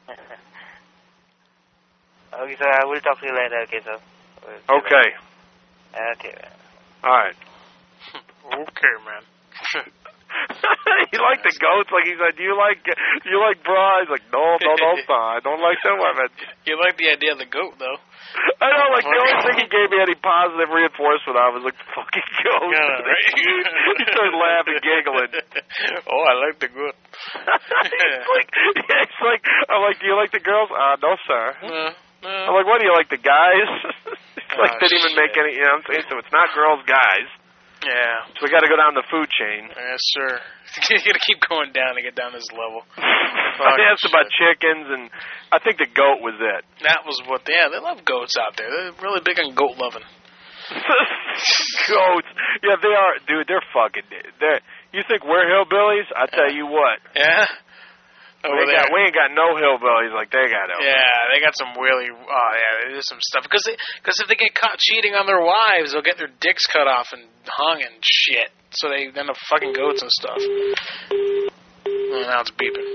Okay, sir. I will talk to you later. Okay, sir. We'll okay. Okay. All right. Okay, man. You like the goats? Like he said, do you like do you like bra? He's like, no, no, no, son. I don't like them women. You like the idea of the goat, though. I know, like the only thing he gave me any positive reinforcement on was like fucking goat. Yeah, right. He started laughing, giggling. Oh, I like the goat. It's like, yeah, it's like, I'm like, do you like the girls? Uh, no, sir. No, no. I'm like, what do you like, the guys? Like, they didn't even make any, you know what I'm saying? So it's not girls, guys. Yeah. So we got to go down the food chain. Yes, sir. You got to keep going down to get down this level. I asked about chickens, and I think the goat was it. That was what, yeah, they love goats out there. They're really big on goat loving. Goats. Yeah, they are. Dude, they're fucking, they're, you think we're hillbillies? I tell you what. Yeah? Over we, ain't there. got, we ain't got no hillbillies like they got over Yeah, they got some really, oh yeah, there's some stuff. Because because if they get caught cheating on their wives, they'll get their dicks cut off and hung and shit. So they end up fucking goats and stuff. Oh, now it's beeping.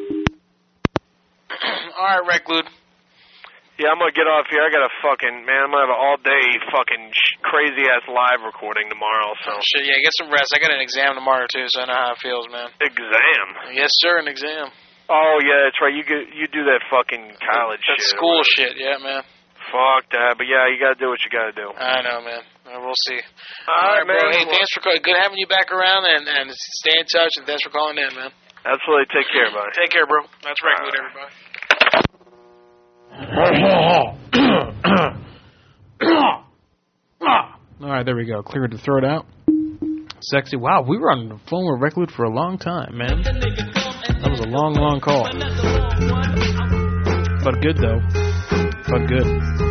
All right, Reclude. Yeah, I'm gonna get off here. I got a fucking, man, I'm gonna have an all-day fucking sh- crazy-ass live recording tomorrow, so. Shit, yeah, get some rest. I got an exam tomorrow, too, so I know how it feels, man. Exam? Yes, sir, an exam. Oh, yeah, that's right. You get, you do that fucking college that shit. school shit, yeah, man. Fuck that, but yeah, you gotta do what you gotta do. I know, man. We'll see. All, All right, right, bro. man. Hey, thanks for calling. Good having you back around, and, and stay in touch, and thanks for calling in, man. Absolutely. Take care, buddy. Take care, bro. That's Reclude, everybody. All right, there we go. Cleared the throat out. Sexy. Wow, we were on the phone with Reclude for a long time, man. That was a long, long call. But good, though. But good.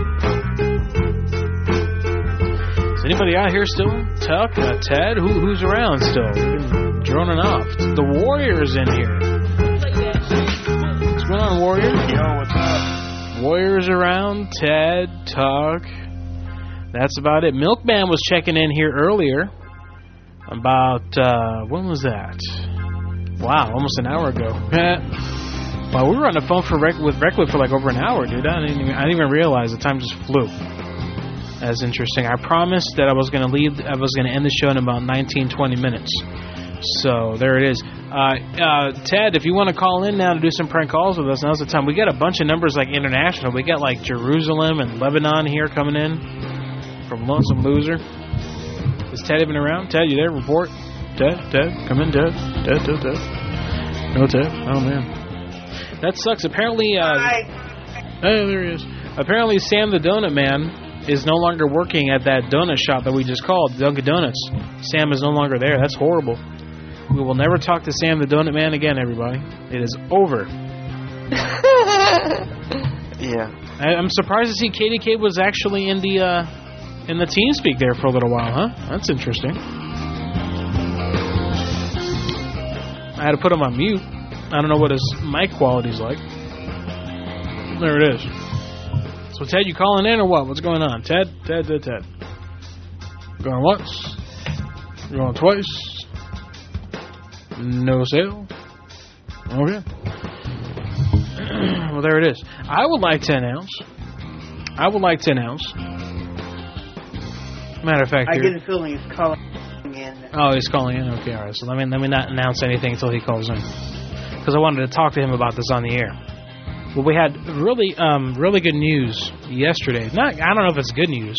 Is anybody out here still? Tuck? Uh, Ted? Who, who's around still? We've been droning off. The Warrior's in here. What's going on, Warrior? Yo, what's up? Warrior's around. Ted, Tuck. That's about it. Milkman was checking in here earlier. About, uh, when was that? Wow, almost an hour ago. Well, we were on the phone for Rec- with Reclude for like over an hour, dude. I didn't even, I didn't even realize the time just flew. That's interesting. I promised that I was going to leave, I was going to end the show in about nineteen, twenty minutes. So, there it is. Uh, uh, Ted, if you want to call in now to do some prank calls with us, now's the time. We got a bunch of numbers like international. We got like Jerusalem and Lebanon here coming in from Lonesome Loser. Is Ted even around? Ted, you there? Report. Ted, Ted, come in, Ted. Ted, Ted, Ted. No, Ted. Oh, man. That sucks. Apparently, uh... Hi. Hey, there he is. Apparently, Sam the Donut Man is no longer working at that donut shop that we just called, Dunkin' Donuts. Sam is no longer there. That's horrible. We will never talk to Sam the Donut Man again, everybody. It is over. Yeah. I, I'm surprised to see K D K was actually in the, uh... in the TeamSpeak there for a little while, huh? That's interesting. I had to put him on mute. I don't know what his mic quality's like. There it is. So, Ted, you calling in or what? What's going on? Ted? Ted, Ted, Ted. Going once? Going twice? No sale? Okay. Well, there it is. I would like to announce. I would like to announce. Matter of fact, I here. get the feeling he's calling in. Oh, he's calling in. Okay, all right. So let me let me not announce anything until he calls in, because I wanted to talk to him about this on the air. Well, we had really um really good news yesterday. Not I don't know if it's good news.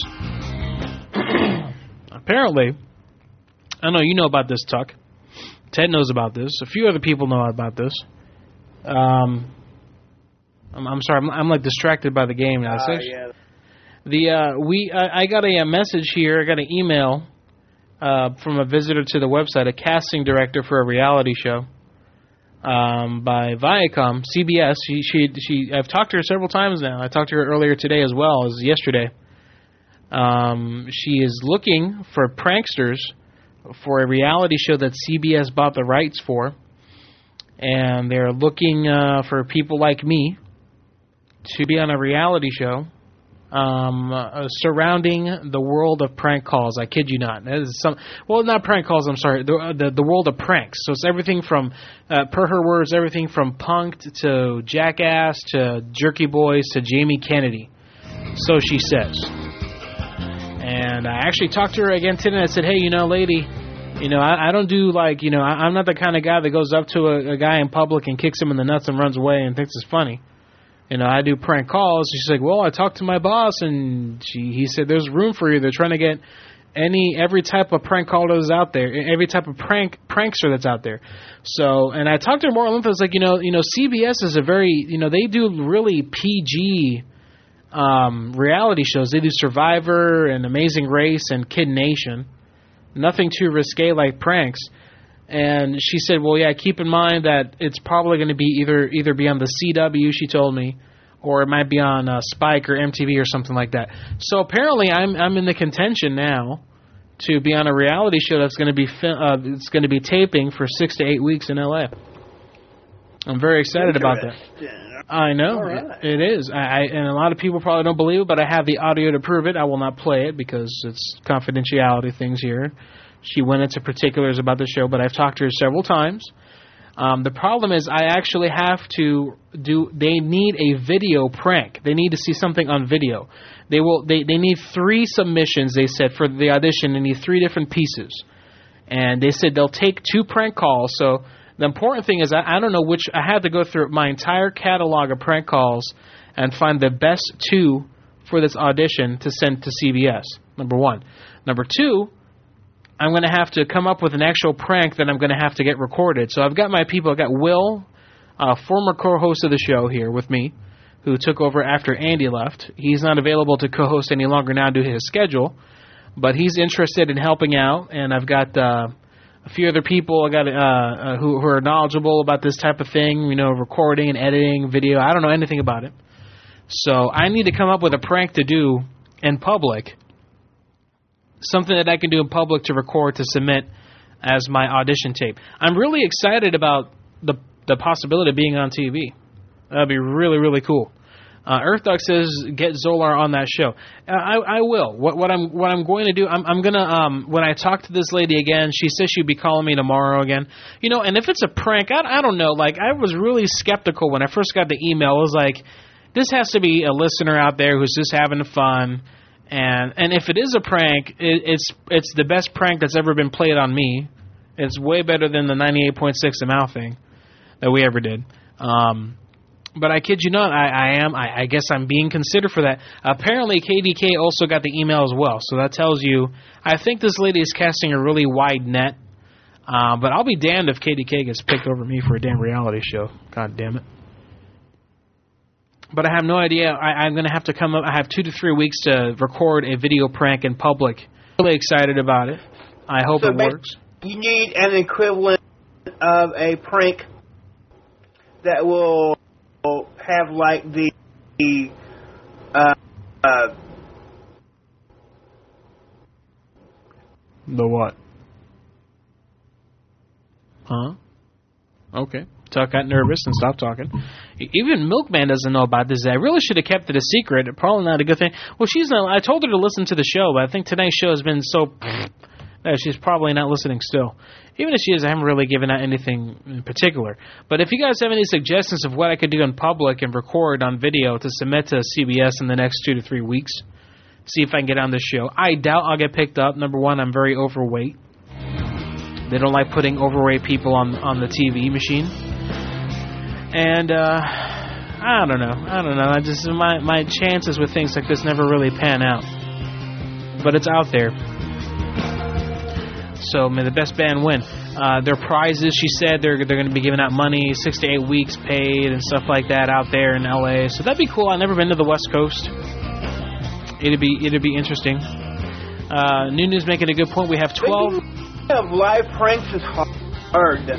Apparently, I know you know about this, Tuck. Ted knows about this. A few other people know about this. Um, I'm, I'm sorry. I'm, I'm like distracted by the game now. Uh, yeah. The uh, we I, I got a, a message here. I got an email uh, from a visitor to the website, a casting director for a reality show um, by Viacom, C B S. She she she. I've talked to her several times now. I talked to her earlier today as well as yesterday. Um, she is looking for pranksters for a reality show that C B S bought the rights for, and they're looking uh, for people like me to be on a reality show. Um, uh, surrounding the world of prank calls. I kid you not. That is some, well, not prank calls, I'm sorry. The, uh, the, the world of pranks. So it's everything from, uh, per her words, everything from Punk'd to Jackass to Jerky Boys to Jamie Kennedy. So she says. And I actually talked to her again today and I said, hey, you know, lady, you know, I, I don't do like, you know, I, I'm not the kind of guy that goes up to a, a guy in public and kicks him in the nuts and runs away and thinks it's funny. You know, I do prank calls. She's like, well, I talked to my boss, and she, he said, there's room for you. They're trying to get any every type of prank caller that's out there, every type of prank prankster that's out there. So, and I talked to her more at length. I was like, you know, you know, C B S is a very, you know, they do really P G um, reality shows. They do Survivor and Amazing Race and Kid Nation. Nothing too risque like pranks. And she said, well, yeah, keep in mind that it's probably going to be either either be on the C W, she told me, or it might be on uh, Spike or M T V or something like that. So apparently I'm I'm in the contention now to be on a reality show that's going to be fi- uh, it's going to be taping for six to eight weeks in L A. I'm very excited about that. I know. Right. It, it is. I, I and a lot of people probably don't believe it, but I have the audio to prove it. I will not play it because it's confidentiality things here. She went into particulars about the show, but I've talked to her several times. Um, the problem is I actually have to do, they need a video prank. They need to see something on video. They will. They, they need three submissions, they said, for the audition. They need three different pieces. And they said they'll take two prank calls. So the important thing is I, I don't know which, I had to go through my entire catalog of prank calls and find the best two for this audition to send to C B S, number one. Number two, I'm going to have to come up with an actual prank that I'm going to have to get recorded. So I've got my people. I've got Will, uh, former co-host of the show here with me, who took over after Andy left. He's not available to co-host any longer now due to his schedule, but he's interested in helping out. And I've got uh, a few other people I got uh, uh, who, who are knowledgeable about this type of thing, you know, recording and editing video. I don't know anything about it. So I need to come up with a prank to do in public. Something that I can do in public to record to submit as my audition tape. I'm really excited about the the possibility of being on T V. That'd be really, really cool. Uh, EarthDog says get Zolar on that show. Uh, I I will. What what I'm what I'm going to do? I'm I'm gonna um when I talk to this lady again, she says she'd be calling me tomorrow again. You know, and if it's a prank, I I don't know. Like I was really skeptical when I first got the email. I was like, this has to be a listener out there who's just having fun. And and if it is a prank, it, it's it's the best prank that's ever been played on me. It's way better than the ninety-eight point six M L thing that we ever did. Um, but I kid you not, I, I am. I, I guess I'm being considered for that. Apparently, K D K also got the email as well. So that tells you, I think this lady is casting a really wide net. Uh, but I'll be damned if K D K gets picked over me for a damn reality show. God damn it. But I have no idea. I, I'm going to have to come up. I have two to three weeks to record a video prank in public. Really excited about it. I hope so it works. You need an equivalent of a prank that will have like the uh, uh, the what? Huh? Okay. Tuck got nervous and stopped talking. Even Milkman doesn't know about this. I really should have kept it a secret. Probably not a good thing. Well, she's not. I told her to listen to the show, but I think tonight's show has been so that she's probably not listening still. Even if she is, I haven't really given out anything in particular. But if you guys have any suggestions of what I could do in public and record on video to submit to C B S in the next two to three weeks, see if I can get on this show. I doubt I'll get picked up. Number one, I'm very overweight. They don't like putting overweight people on on the T V machine. And, uh, I don't know. I don't know. I just, my, my chances with things like this never really pan out. But it's out there. So, may the best band win. Uh, their prizes, she said, they're they're going to be giving out money, six to eight weeks paid and stuff like that out there in L A. So that'd be cool. I've never been to the West Coast. It'd be, it'd be interesting. Uh, Nunu's making a good point. We have twelve... Of live pranks is hard.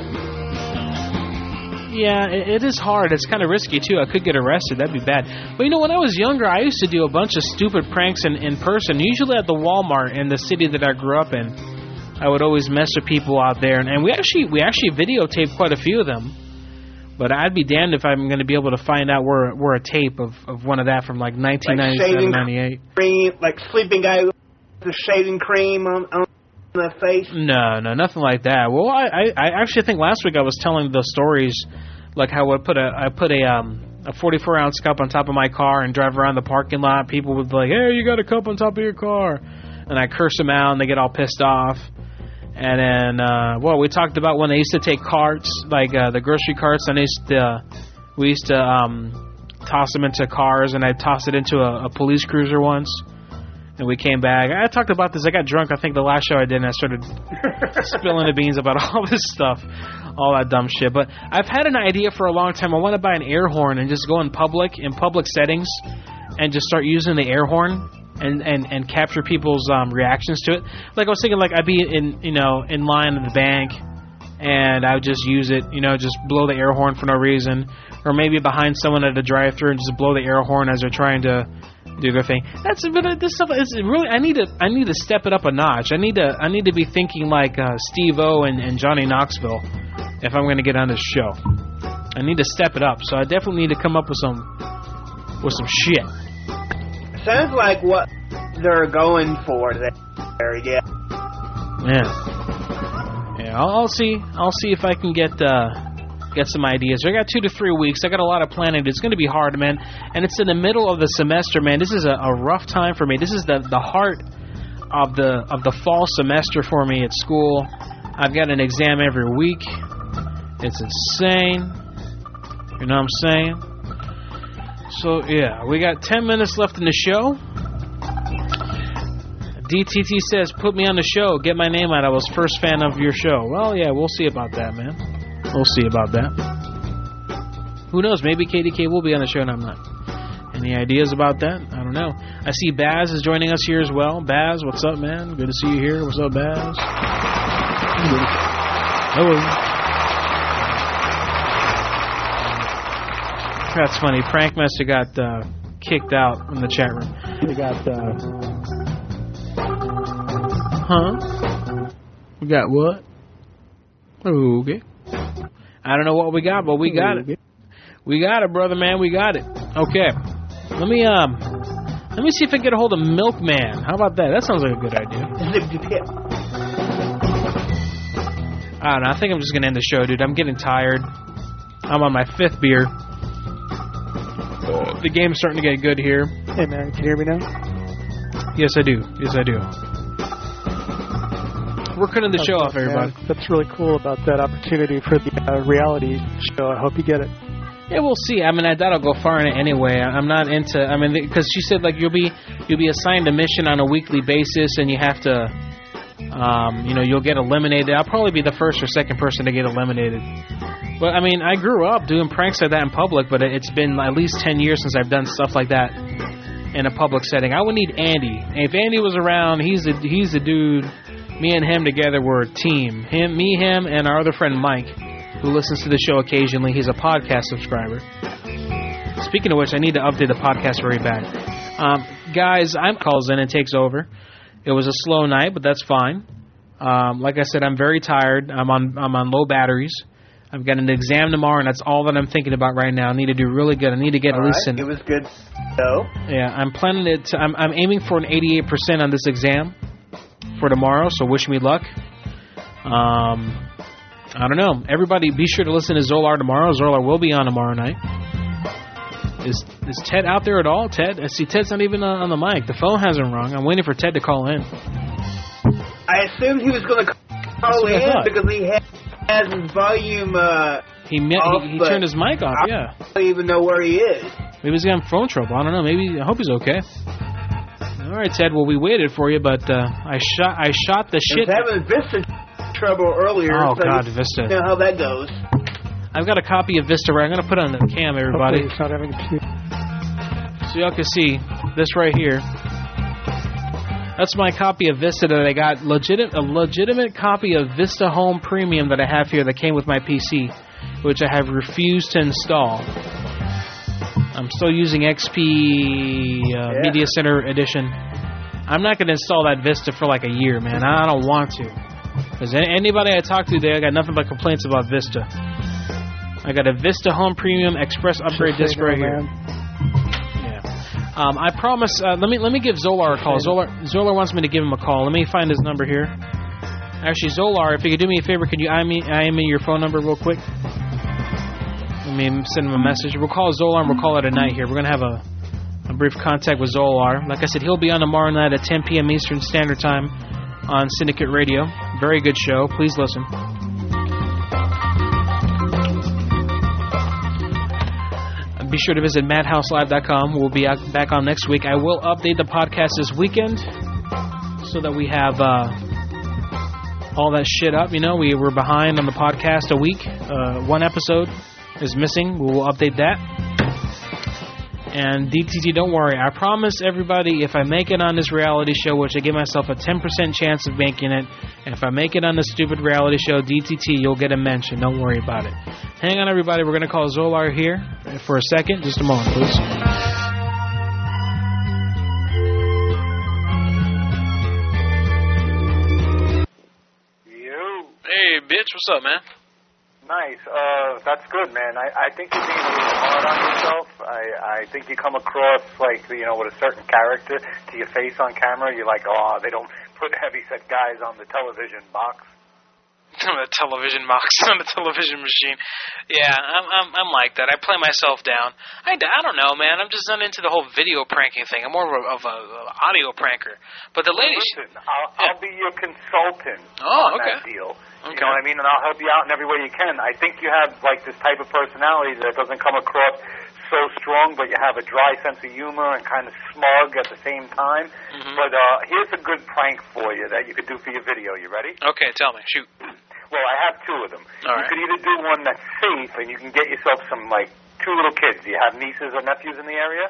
Yeah, it, it is hard. It's kind of risky, too. I could get arrested. That'd be bad. But, you know, when I was younger, I used to do a bunch of stupid pranks in, in person, usually at the Walmart in the city that I grew up in. I would always mess with people out there. And, and we actually we actually videotaped quite a few of them. But I'd be damned if I'm going to be able to find out where, where a tape of, of one of that from, like, nineteen ninety-seven, ninety-eight. Cream, like sleeping guy with the shaving cream on... on the face? No, no, nothing like that. Well, I, I, I actually think last week I was telling the stories, like how I put a, I put a, um, a forty-four ounce cup on top of my car and drive around the parking lot. People would be like, "Hey, you got a cup on top of your car," and I curse them out, and they get all pissed off. And then, uh, well, we talked about when they used to take carts, like uh, the grocery carts, and they used to, uh, we used to um, toss them into cars, and I tossed it into a, a police cruiser once. And we came back. I talked about this. I got drunk, I think, the last show I did, and I started spilling the beans about all this stuff, all that dumb shit. But I've had an idea for a long time. I want to buy an air horn and just go in public, in public settings, and just start using the air horn and, and, and capture people's um, reactions to it. Like I was thinking, like I'd be in you know in line at the bank, and I would just use it, you know, just blow the air horn for no reason, or maybe behind someone at a drive-thru and just blow the air horn as they're trying to do their thing. That's but this stuff is really. I need to. I need to step it up a notch. I need to. I need to be thinking like uh, Steve-O and, and Johnny Knoxville if I'm going to get on this show. I need to step it up. So I definitely need to come up with some with some shit. Sounds like what they're going for there. Yeah. Yeah. Yeah. I'll, I'll see. I'll see if I can get. Uh, Get some ideas. I got two to three weeks. I got a lot of planning. It's going to be hard, man. And it's in the middle of the semester, man. This is a, a rough time for me. This is the, the heart of the of the fall semester for me at school. I've got an exam every week. It's insane. You know what I'm saying? So, yeah. We got ten minutes left in the show. D T T says, put me on the show. Get my name out. I was first fan of your show. Well, yeah, we'll see about that, man. We'll see about that. Who knows? Maybe K D K will be on the show and I'm not. Any ideas about that? I don't know. I see Baz is joining us here as well. Baz, what's up, man? Good to see you here. What's up, Baz? Hello. That's funny. Prankmaster got uh, kicked out in the chat room. He got, uh... Huh? We got what? Okay. I don't know what we got, but we got it. We got it, brother, man. We got it. Okay. Let me um, let me see if I can get a hold of Milkman. How about that? That sounds like a good idea. I don't know. I think I'm just gonna end the show, dude. I'm getting tired. I'm on my fifth beer. Uh, the game's starting to get good here. Hey, man, can you hear me now? Yes, I do. Yes, I do. We're cutting the show off, everybody. Man, that's really cool about that opportunity for the uh, reality show. I hope you get it. Yeah, we'll see. I mean, I doubt I'll go far in it anyway. I'm not into. I mean, because she said like you'll be you'll be assigned a mission on a weekly basis, and you have to, um, you know, you'll get eliminated. I'll probably be the first or second person to get eliminated. But I mean, I grew up doing pranks like that in public, but it's been at least ten years since I've done stuff like that in a public setting. I would need Andy. If Andy was around, he's the he's the dude. Me and him together were a team. Him, me, him, and our other friend Mike, who listens to the show occasionally. He's a podcast subscriber. Speaking of which, I need to update the podcast very bad. Um, guys, I'm calls in and takes over. It was a slow night, but that's fine. Um, like I said, I'm very tired. I'm on I'm on low batteries. I've got an exam tomorrow, and that's all that I'm thinking about right now. I need to do really good. I need to get all at least right. an... It was good, though. Yeah, I'm planning it. To, I'm, I'm aiming for an eighty-eight percent on this exam for tomorrow, so wish me luck. Um, I don't know. Everybody, be sure to listen to Zolar tomorrow. Zolar will be on tomorrow night. Is is Ted out there at all? Ted? I see Ted's not even on the mic. The phone hasn't rung. I'm waiting for Ted to call in. I assumed he was going to call in because he had, has his volume uh, he, met, off, he, he turned his mic off, I yeah. I don't even know where he is. Maybe he's having phone trouble. I don't know. Maybe I hope he's okay. All right, Ted. Well, we waited for you, but uh, I shot I shot the shit. He was having Vista trouble earlier. Oh, so God, you Vista. know how that goes. I've got a copy of Vista right. I'm going to put it on the cam, everybody. Hopefully he's not having to... So y'all can see this right here. That's my copy of Vista that I got. Legit- a legitimate copy of Vista Home Premium that I have here that came with my P C, which I have refused to install. I'm still using X P uh, yeah. Media Center Edition. I'm not going to install that Vista for like a year, man. I don't want to. Because anybody I talk to there, I got nothing but complaints about Vista. I got a Vista Home Premium Express upgrade disc right here. Yeah. Um, I promise. Uh, let me let me give Zolar a call. Zolar Zolar wants me to give him a call. Let me find his number here. Actually, Zolar, if you could do me a favor, could you I me I me your phone number real quick? Let me send him a message. We'll call Zolar and we'll call it a night here. We're gonna have a, a brief contact with Zolar. Like I said, he'll be on tomorrow night at ten p.m. Eastern Standard Time on Syndicate Radio. Very good show. Please listen. Be sure to visit madhouse live dot com. We'll be back on next week. I will update the podcast this weekend so that we have uh, all that shit up. You know, we were behind on the podcast a week. Uh, one episode is missing. We will update that. And D T T, don't worry. I promise everybody, if I make it on this reality show, which I give myself a ten percent chance of making it, and if I make it on this stupid reality show, D T T, you'll get a mention. Don't worry about it. Hang on, everybody. We're going to call Zolar here for a second. Just a moment, please. You. Hey, bitch. What's up, man? Nice. Uh, that's good, man. I, I think you're being a little hard on yourself. I, I think you come across like, you know, with a certain character to your face on camera. You're like, oh, they don't put heavy-set guys on the television box. On the television box, on the television machine. Yeah, I'm, I'm I'm like that. I play myself down. I, I don't know, man. I'm just not into the whole video pranking thing. I'm more of a, of a, of a audio pranker. But the lady... Listen, I'll, yeah. I'll be your consultant oh, on okay. that deal. Okay. You know what I mean? And I'll help you out in every way you can. I think you have, like, this type of personality that doesn't come across so strong, but you have a dry sense of humor and kind of smug at the same time. Mm-hmm. But uh, here's a good prank for you that you could do for your video. You ready? Okay, tell me. Shoot. Well, I have two of them. All you right. could either do one that's safe, and you can get yourself some, like, two little kids. Do you have nieces or nephews in the area?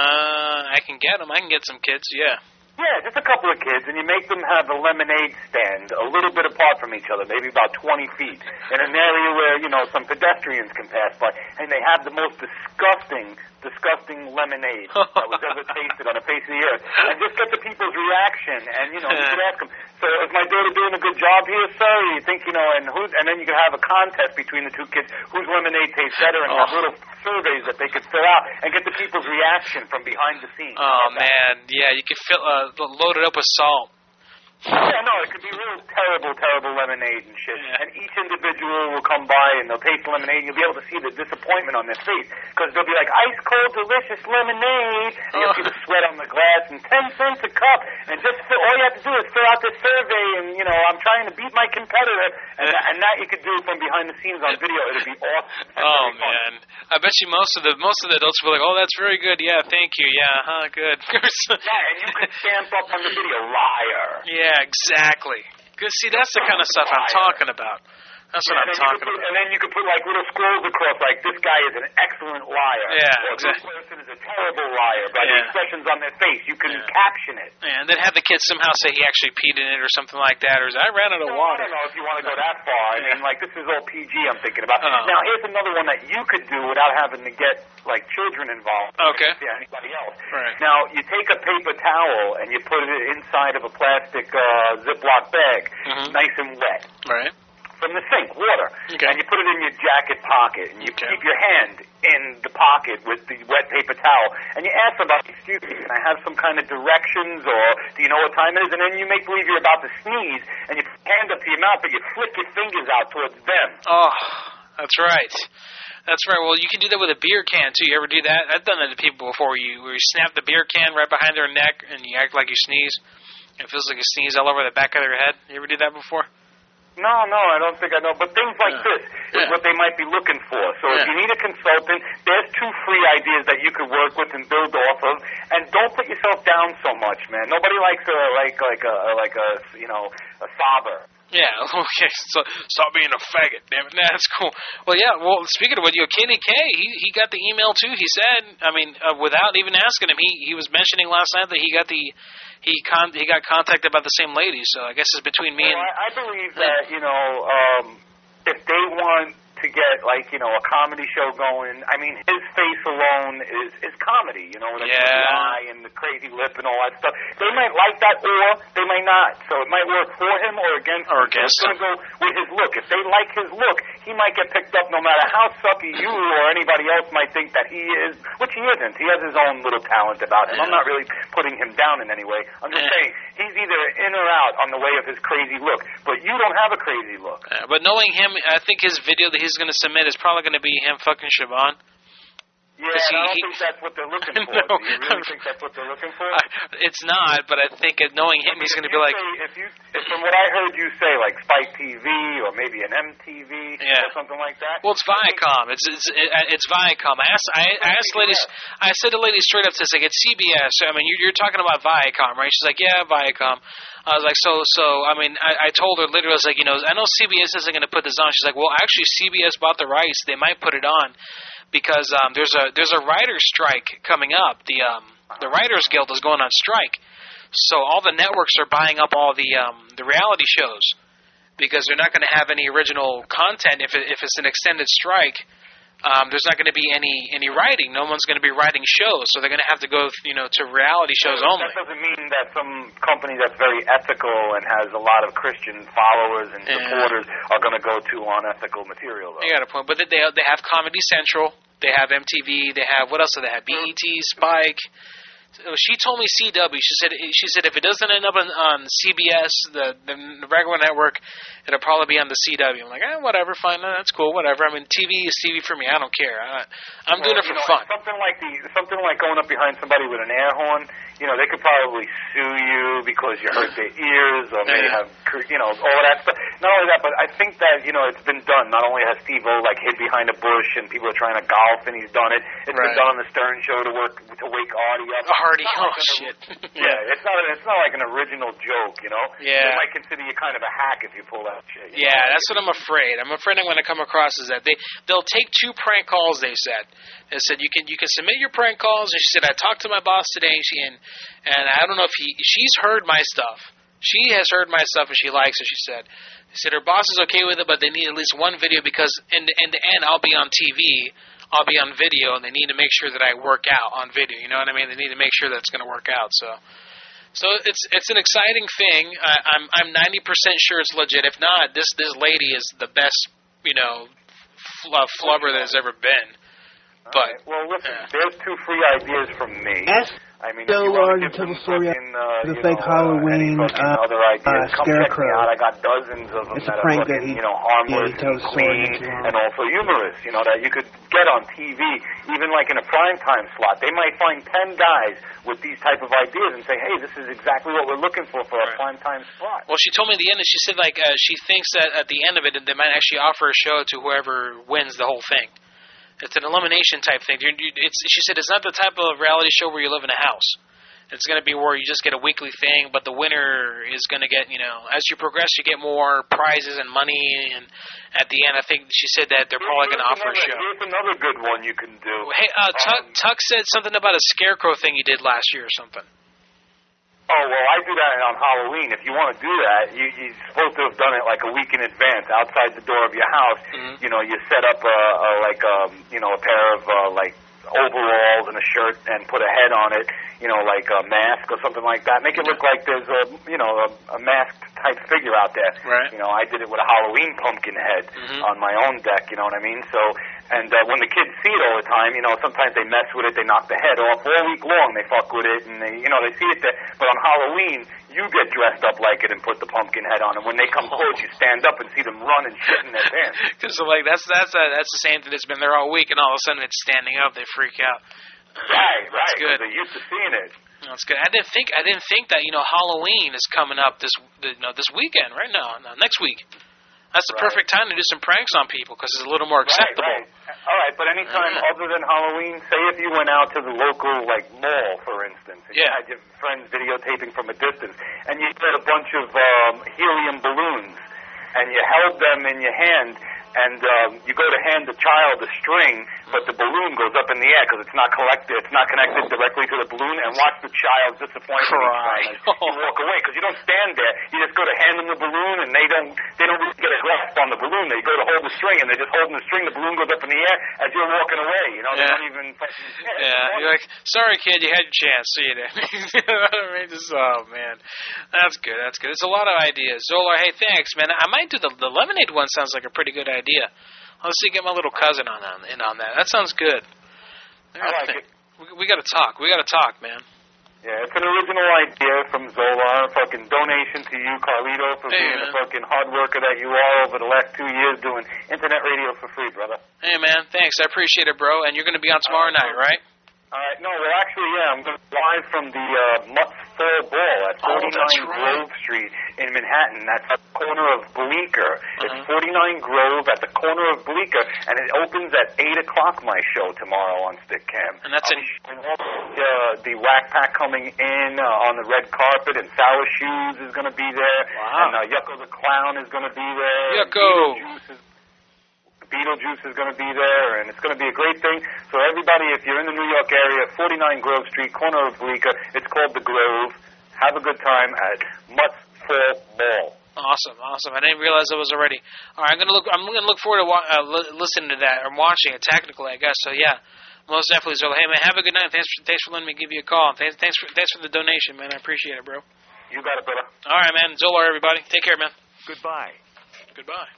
Uh, I can get them. I can get some kids, yeah. Yeah, just a couple of kids, and you make them have a lemonade stand a little bit apart from each other, maybe about twenty feet, in an area where, you know, some pedestrians can pass by, and they have the most disgusting, disgusting lemonade that was ever tasted on the face of the earth. And just get the people's reaction, and, you know, you could ask them, so is my daughter doing a good job here, sir? You think, you know, and who's, and then you could have a contest between the two kids, whose lemonade tastes better, and oh. have little surveys that they could fill out, and get the people's reaction from behind the scenes. Oh, man, yeah, you could fill, uh, load it up with salt. Yeah, no, it could be real terrible, terrible lemonade and shit. Yeah. And each individual will come by and they'll taste the lemonade, and you'll be able to see the disappointment on their face, because they'll be like, ice cold, delicious lemonade, and you'll see the sweat on the glass, and ten cents a cup, and just fill, all you have to do is fill out this survey, and, you know, I'm trying to beat my competitor, and, that, and that you could do from behind the scenes on video. It'd be awesome. That's oh, man. I bet you most of the most of the adults will be like, oh, that's very good, yeah, thank you, yeah, huh, good. Yeah, and you could stamp up on the video, liar. Yeah, exactly. Because, see, that's the kind of stuff I'm talking about. That's what yeah, I'm talking put, about. And then you could put, like, little scrolls across, like, this guy is an excellent liar. Yeah, or exactly. this person is a terrible liar. By yeah. the expressions on their face, you can yeah. caption it. Yeah, and then have the kids somehow say he actually peed in it or something like that, or I ran out of no, water. I don't know if you want to go that far. I mean, like, this is all P G I'm thinking about. Uh-huh. Now, here's another one that you could do without having to get, like, children involved. Okay. Yeah, anybody else. Right. Now, you take a paper towel and you put it inside of a plastic uh, Ziploc bag, mm-hmm. nice and wet. Right. From the sink, water. Okay. And you put it in your jacket pocket, and you okay. keep your hand in the pocket with the wet paper towel, and you ask about, excuse me, can I have some kind of directions, or do you know what time it is? And then you make believe you're about to sneeze, and you put your hand up to your mouth, but you flick your fingers out towards them. Oh, that's right. That's right. Well, you can do that with a beer can, too. You ever do that? I've done that to people before. You, where you snap the beer can right behind their neck, and you act like you sneeze. It feels like you sneeze all over the back of their head. You ever do that before? No, no, I don't think I know. But things like yeah. this is yeah. what they might be looking for. So yeah. if you need a consultant, there's two free ideas that you could work with and build off of. And don't put yourself down so much, man. Nobody likes a like like a like a you know a sobber. Yeah, okay, so stop being a faggot, damn it. Nah, that's cool. Well, yeah, well, speaking of what, you know, Kenny K, he, he got the email, too. He said, I mean, uh, without even asking him, he, he was mentioning last night that he got the, he con- he got contacted by the same lady, so I guess it's between me well, and... I, I believe that, you know, um, if they want to get, like, you know, a comedy show going, I mean, his face alone is, is comedy, you know, the yeah. eye and the crazy lip and all that stuff. They might like that or they might not, so it might work for him or against or him. Against so it's going to go with his look. If they like his look, he might get picked up no matter how sucky you or anybody else might think that he is, which he isn't. He has his own little talent about him. Yeah. I'm not really putting him down in any way. I'm just yeah. saying he's either in or out on the way of his crazy look, but you don't have a crazy look. Uh, but knowing him, I think his video that he's going to submit is probably going to be him fucking Siobhan. Yeah, he, I don't he, think that's what they're looking for. No. Do you really think that's what they're looking for? I, it's not, but I think knowing him, he's going to be like... Say, if you, if from what I heard you say, like Spike T V or maybe an M T V yeah. or something like that. Well, it's Viacom. It's it's it's Viacom. I asked I, I asked ladies. I said to ladies straight up, "This like it's C B S." I mean, you're, you're talking about Viacom, right? She's like, "Yeah, Viacom." I was like, so, so, I mean, I, I told her literally, I was like, you know, I know C B S isn't going to put this on. She's like, well, actually, C B S bought the rights. They might put it on because um, there's a there's a writer's strike coming up. The um, the Writers Guild is going on strike. So all the networks are buying up all the um, the reality shows because they're not going to have any original content if it, if it's an extended strike. Um, there's not going to be any, any writing. No one's going to be writing shows, so they're going to have to go, you know, to reality shows only. That doesn't mean that some company that's very ethical and has a lot of Christian followers and supporters yeah. are going to go to unethical material, though. You got a point. But they they have Comedy Central, they have M T V, they have, what else do they have? B E T, Spike. She told me C W. She said she said if it doesn't end up on, on C B S, the, the regular network, it'll probably be on the C W. I'm like, eh, whatever, fine, that's cool, whatever. I mean, T V is T V for me. I don't care. I, I'm well, doing it for you know, fun. Something like the something like going up behind somebody with an air horn. You know, they could probably sue you because you hurt their ears, or may yeah. have, you know, all of that stuff. Not only that, but I think that, you know, it's been done. Not only has Steve-O, like, hid behind a bush and people are trying to golf and he's done it. It's right. been done on the Stern Show to work to wake Artie up. Artie, oh, like shit. yeah, yeah, it's not it's not like an original joke, you know? Yeah. They might consider you kind of a hack if you pull that shit. Yeah, know? That's what I'm afraid. I'm afraid I'm going to come across is that they, they'll take two prank calls, they said. They said, you can you can submit your prank calls. And she said, I talked to my boss today, and, she, and, and I don't know if he, she's heard my stuff. She has heard my stuff, and she likes it, she said. She said her boss is okay with it, but they need at least one video because in the, in the end I'll be on T V, I'll be on video, and they need to make sure that I work out on video. You know what I mean? They need to make sure that it's going to work out. So, so it's it's an exciting thing. I, I'm I'm ninety percent sure it's legit. If not, this this lady is the best, you know, fl- uh, flubber that has ever been. But right. Well, listen, uh, there's two free ideas from me. Ask I mean, Bill Lord to the story of uh, the fake know, Halloween uh, uh, other ideas. uh, Come check me scarecrow. out. I got dozens of them it's that a prank are fucking, that he, you know, harmless, yeah, he tells clean, and also humorous. You know, that you could get on T V, even like in a prime time slot. They might find ten guys with these type of ideas and say, hey, this is exactly what we're looking for for right. a prime time slot. Well, she told me at the end, and she said, like, uh, she thinks that at the end of it, they might actually offer a show to whoever wins the whole thing. It's an elimination type thing. You're, you, it's, she said it's not the type of reality show where you live in a house. It's going to be where you just get a weekly thing, but the winner is going to get, you know, as you progress, you get more prizes and money. And at the end, I think she said that they're probably going to offer a show. Here's another good one you can do. Hey, uh, Tuck, um, Tuck said something about a scarecrow thing you did last year or something. Oh, well, I do that on Halloween. If you want to do that, you, you're supposed to have done it like a week in advance outside the door of your house. Mm-hmm. You know, you set up a, a like um, you know, a pair of uh, like overalls and a shirt and put a head on it, you know, like a mask or something like that. Make it look like there's a, you know, a, a masked type figure out there. Right. You know, I did it with a Halloween pumpkin head mm-hmm. on my own deck, you know what I mean? So, and uh, when the kids see it all the time, you know, sometimes they mess with it, they knock the head off. All week long they fuck with it, and they, you know, they see it there. But on Halloween, you get dressed up like it and put the pumpkin head on, and when they come close, you stand up and see them run and shit in their pants. Because like that's that's a, that's the same thing that's been there all week, and all of a sudden it's standing up, they freak out. Right, right. That's good. They're used to seeing it. That's good. I didn't think I didn't think that you know Halloween is coming up this you know this weekend right now, no, next week. That's the right. perfect time to do some pranks on people because it's a little more acceptable. Right, right. All right, but anytime uh, other than Halloween, say if you went out to the local, like, mall, for instance, and yeah. you had your friends videotaping from a distance, and you had a bunch of um, helium balloons, and you held them in your hand, and um, you go to hand the child a string, but the balloon goes up in the air because it's not collected, it's not connected directly to the balloon, and watch the child disappointed Cry. you walk away because you don't stand there. You just go to hand them the balloon, and they don't they don't really get a grasp on the balloon. They go to hold the string, and they're just holding the string. The balloon goes up in the air as you're walking away. You know, yeah. they don't even. Yeah, you're like, sorry, kid, you had your chance. See you then. You know what I mean? Just, oh man, that's good. That's good. It's a lot of ideas. Zolar, hey, thanks, man. I might do the the lemonade one. Sounds like a pretty good idea. Let's see, get my little cousin on, on in on that. That sounds good. I like it. We, we got to talk. We got to talk, man. Yeah, it's an original idea from Zolar. Fucking donation to you, Carlito, for hey, being man. the fucking hard worker that you are over the last two years doing internet radio for free, brother. Hey, man, thanks. I appreciate it, bro. And you're going to be on tomorrow uh, night, right? All right, no, well, actually, yeah, I'm going live from the uh, Mutts Fall Ball at forty-nine oh, Grove Street in Manhattan. That's at the corner of Bleecker. Uh-huh. It's forty-nine Grove at the corner of Bleecker, and it opens at eight o'clock, my show, tomorrow on Stickcam. And that's in... Uh, the Whack Pack coming in uh, on the red carpet, and Sour Shoes is going to be there, wow. and uh, Yucko the Clown is going to be there. Yucko! Beetlejuice is going to be there, and it's going to be a great thing. So everybody, if you're in the New York area, forty-nine Grove Street, corner of Bleecker, it's called The Grove. Have a good time at Mutts Fall Ball. Awesome, awesome. I didn't realize it was already. All right, I'm gonna look. I'm gonna look forward to wa- uh, li- listening to that or watching it. Technically, I guess. So yeah, most definitely. So hey, man, have a good night. Thanks for thanks for letting me give you a call. Thanks thanks for thanks for the donation, man. I appreciate it, bro. You got it, brother. All right, man. Zolar, everybody. Take care, man. Goodbye. Goodbye.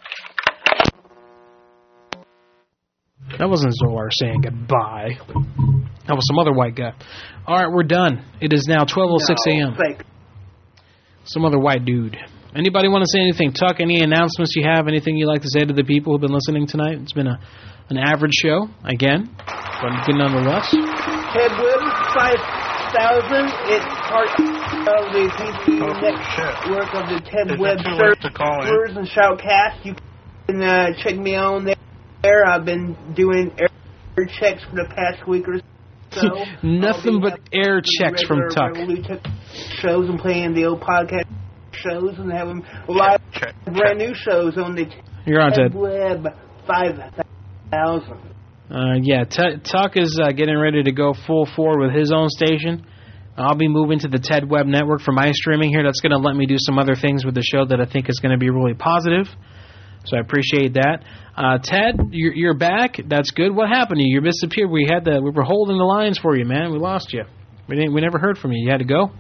That wasn't Zolar saying goodbye. That was some other white guy. All right, we're done. It is now twelve oh six a.m. Some other white dude. Anybody want to say anything? Tuck, any announcements you have? Anything you'd like to say to the people who've been listening tonight? It's been a an average show, again, but good nonetheless. Ted Webb, five thousand. It's part of the T V oh, network of the Ted Webb servers and Shoutcast. You can uh, check me on there. I've been doing air checks for the past week or so. Nothing but air checks from Tuck. Shows and playing the old podcast shows and having live check, brand check. new shows on the You're on, Ted. Web five thousand. Uh, yeah, T- Tuck is uh, getting ready to go full forward with his own station. I'll be moving to the Ted Web Network for my streaming here. That's going to let me do some other things with the show that I think is going to be really positive. So I appreciate that. Uh, Ted, you're, you're back. That's good. What happened to you? You disappeared. We had the we were holding the lines for you, man. We lost you. We didn't. We never heard from you. You had to go.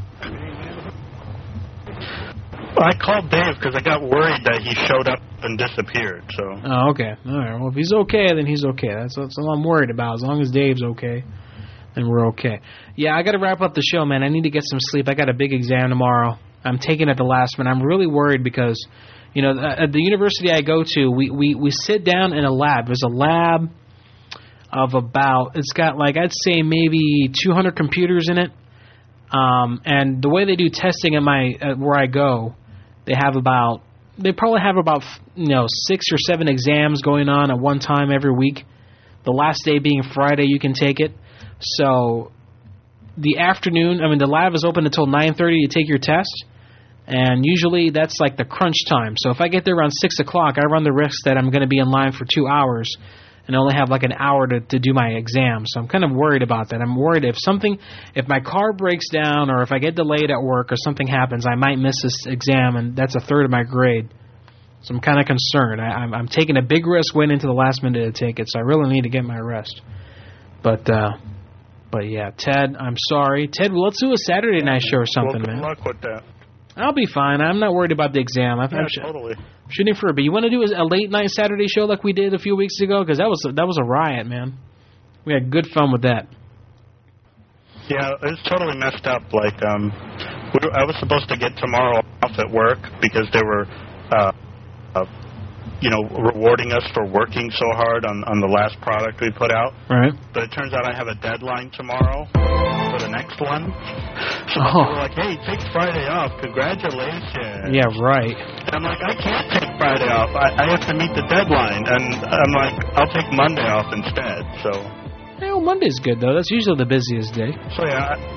I called Dave because I got worried that he showed up and disappeared. So. Oh, okay. All right. Well, if he's okay, then he's okay. That's, that's all I'm worried about. As long as Dave's okay, then we're okay. Yeah, I got to wrap up the show, man. I need to get some sleep. I got a big exam tomorrow. I'm taking it the last minute. I'm really worried because. You know, at the university I go to, we, we, we sit down in a lab. There's a lab of about, it's got like, I'd say maybe two hundred computers in it. Um, and the way they do testing at my, at where I go, they have about, they probably have about, you know, six or seven exams going on at one time every week. The last day being Friday, you can take it. So the afternoon, I mean, the lab is open until nine thirty to take your test. And usually that's like the crunch time. So if I get there around six o'clock, I run the risk that I'm going to be in line for two hours and only have like an hour to, to do my exam. So I'm kind of worried about that. I'm worried if something, if my car breaks down or if I get delayed at work or something happens, I might miss this exam, and that's a third of my grade. So I'm kind of concerned. I, I'm, I'm taking a big risk waiting until the last minute to take it, so I really need to get my rest. But, uh, but yeah, Ted, I'm sorry. Ted, well, let's do a Saturday night show or something, well, good man. Good luck with that. I'll be fine. I'm not worried about the exam. I'm, yeah, I'm sh- totally. shooting for a B. You want to do a late night Saturday show like we did a few weeks ago? Because that was a, that was a riot, man. We had good fun with that. Yeah, it was totally messed up. Like, um, we were, I was supposed to get tomorrow off at work because they were, uh, uh, you know, rewarding us for working so hard on, on the last product we put out. Right. But it turns out I have a deadline tomorrow for the next one. So oh. they were like, hey, take Friday off. Congratulations. Yeah, right. And I'm like, I can't take Friday off. I, I have to meet the deadline. And I'm like, I'll take Monday off instead. So. Hey, well, Monday's good, though. That's usually the busiest day. So, yeah. I,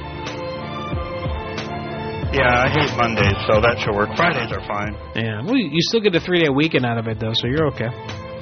Yeah, I hate Mondays, so that should work. Fridays are fine. Yeah, well, you still get a three-day weekend out of it, though, so you're okay.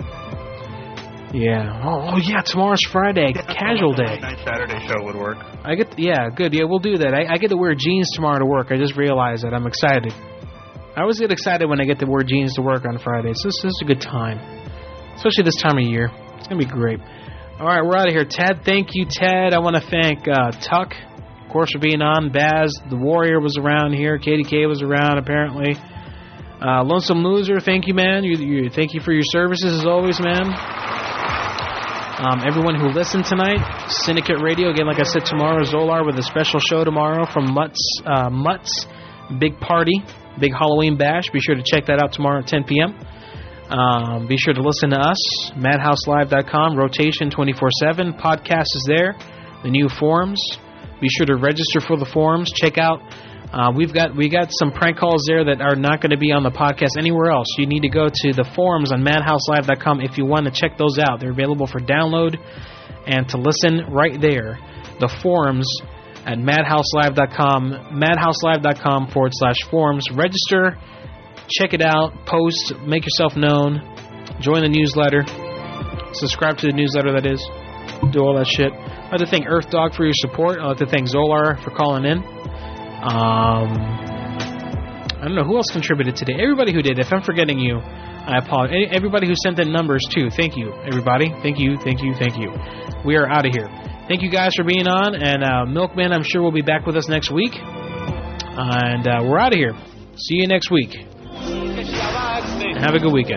Yeah. Oh, oh yeah, tomorrow's Friday. Yeah, casual day. Night Saturday show would work. I get. Yeah, good. Yeah, we'll do that. I, I get to wear jeans tomorrow to work. I just realized that. I'm excited. I always get excited when I get to wear jeans to work on Fridays. This, this is a good time, especially this time of year. It's gonna be great. All right, we're out of here. Ted, thank you, Ted. I want to thank uh, Tuck. Of course, for being on. Baz, the Warrior, was around here. Katie K was around, apparently. Uh, Lonesome Loser, thank you, man. You, you, thank you for your services, as always, man. Um, everyone who listened tonight, Syndicate Radio, again, like I said, tomorrow, Zolar with a special show tomorrow from Mutts, uh, Mutts Big Party, Big Halloween Bash. Be sure to check that out tomorrow at ten p.m. Um, be sure to listen to us, madhouse live dot com, rotation twenty-four seven. Podcast is there. the new forums. Be sure to register for the forums. Check out. Uh, we've got we got some prank calls there that are not going to be on the podcast anywhere else. You need to go to the forums on madhouse live dot com if you want to check those out. They're available for download and to listen right there. The forums at madhouse live dot com, madhouse live dot com forward slash forums. Register, check it out, post, make yourself known, join the newsletter, subscribe to the newsletter, that is. Do all that shit. I'd like to thank Earth Dog for your support. I'd like to thank Zolar for calling in. Um, I don't know who else contributed today. Everybody who did. If I'm forgetting you, I apologize. Everybody who sent in numbers too. Thank you, everybody. Thank you, thank you, thank you. We are out of here. Thank you guys for being on. And uh, Milkman, I'm sure will be back with us next week. And uh, we're out of here. See you next week. Have a good weekend.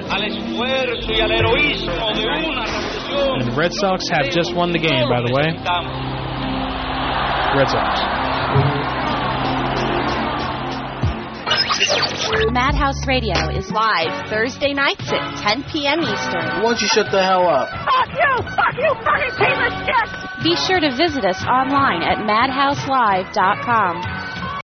And the Red Sox have just won the game, by the way. Red Sox. Madhouse Radio is live Thursday nights at ten p.m. Eastern. Why don't you shut the hell up? Fuck you! Fuck you! Fucking piece of shit! Be sure to visit us online at madhouse live dot com.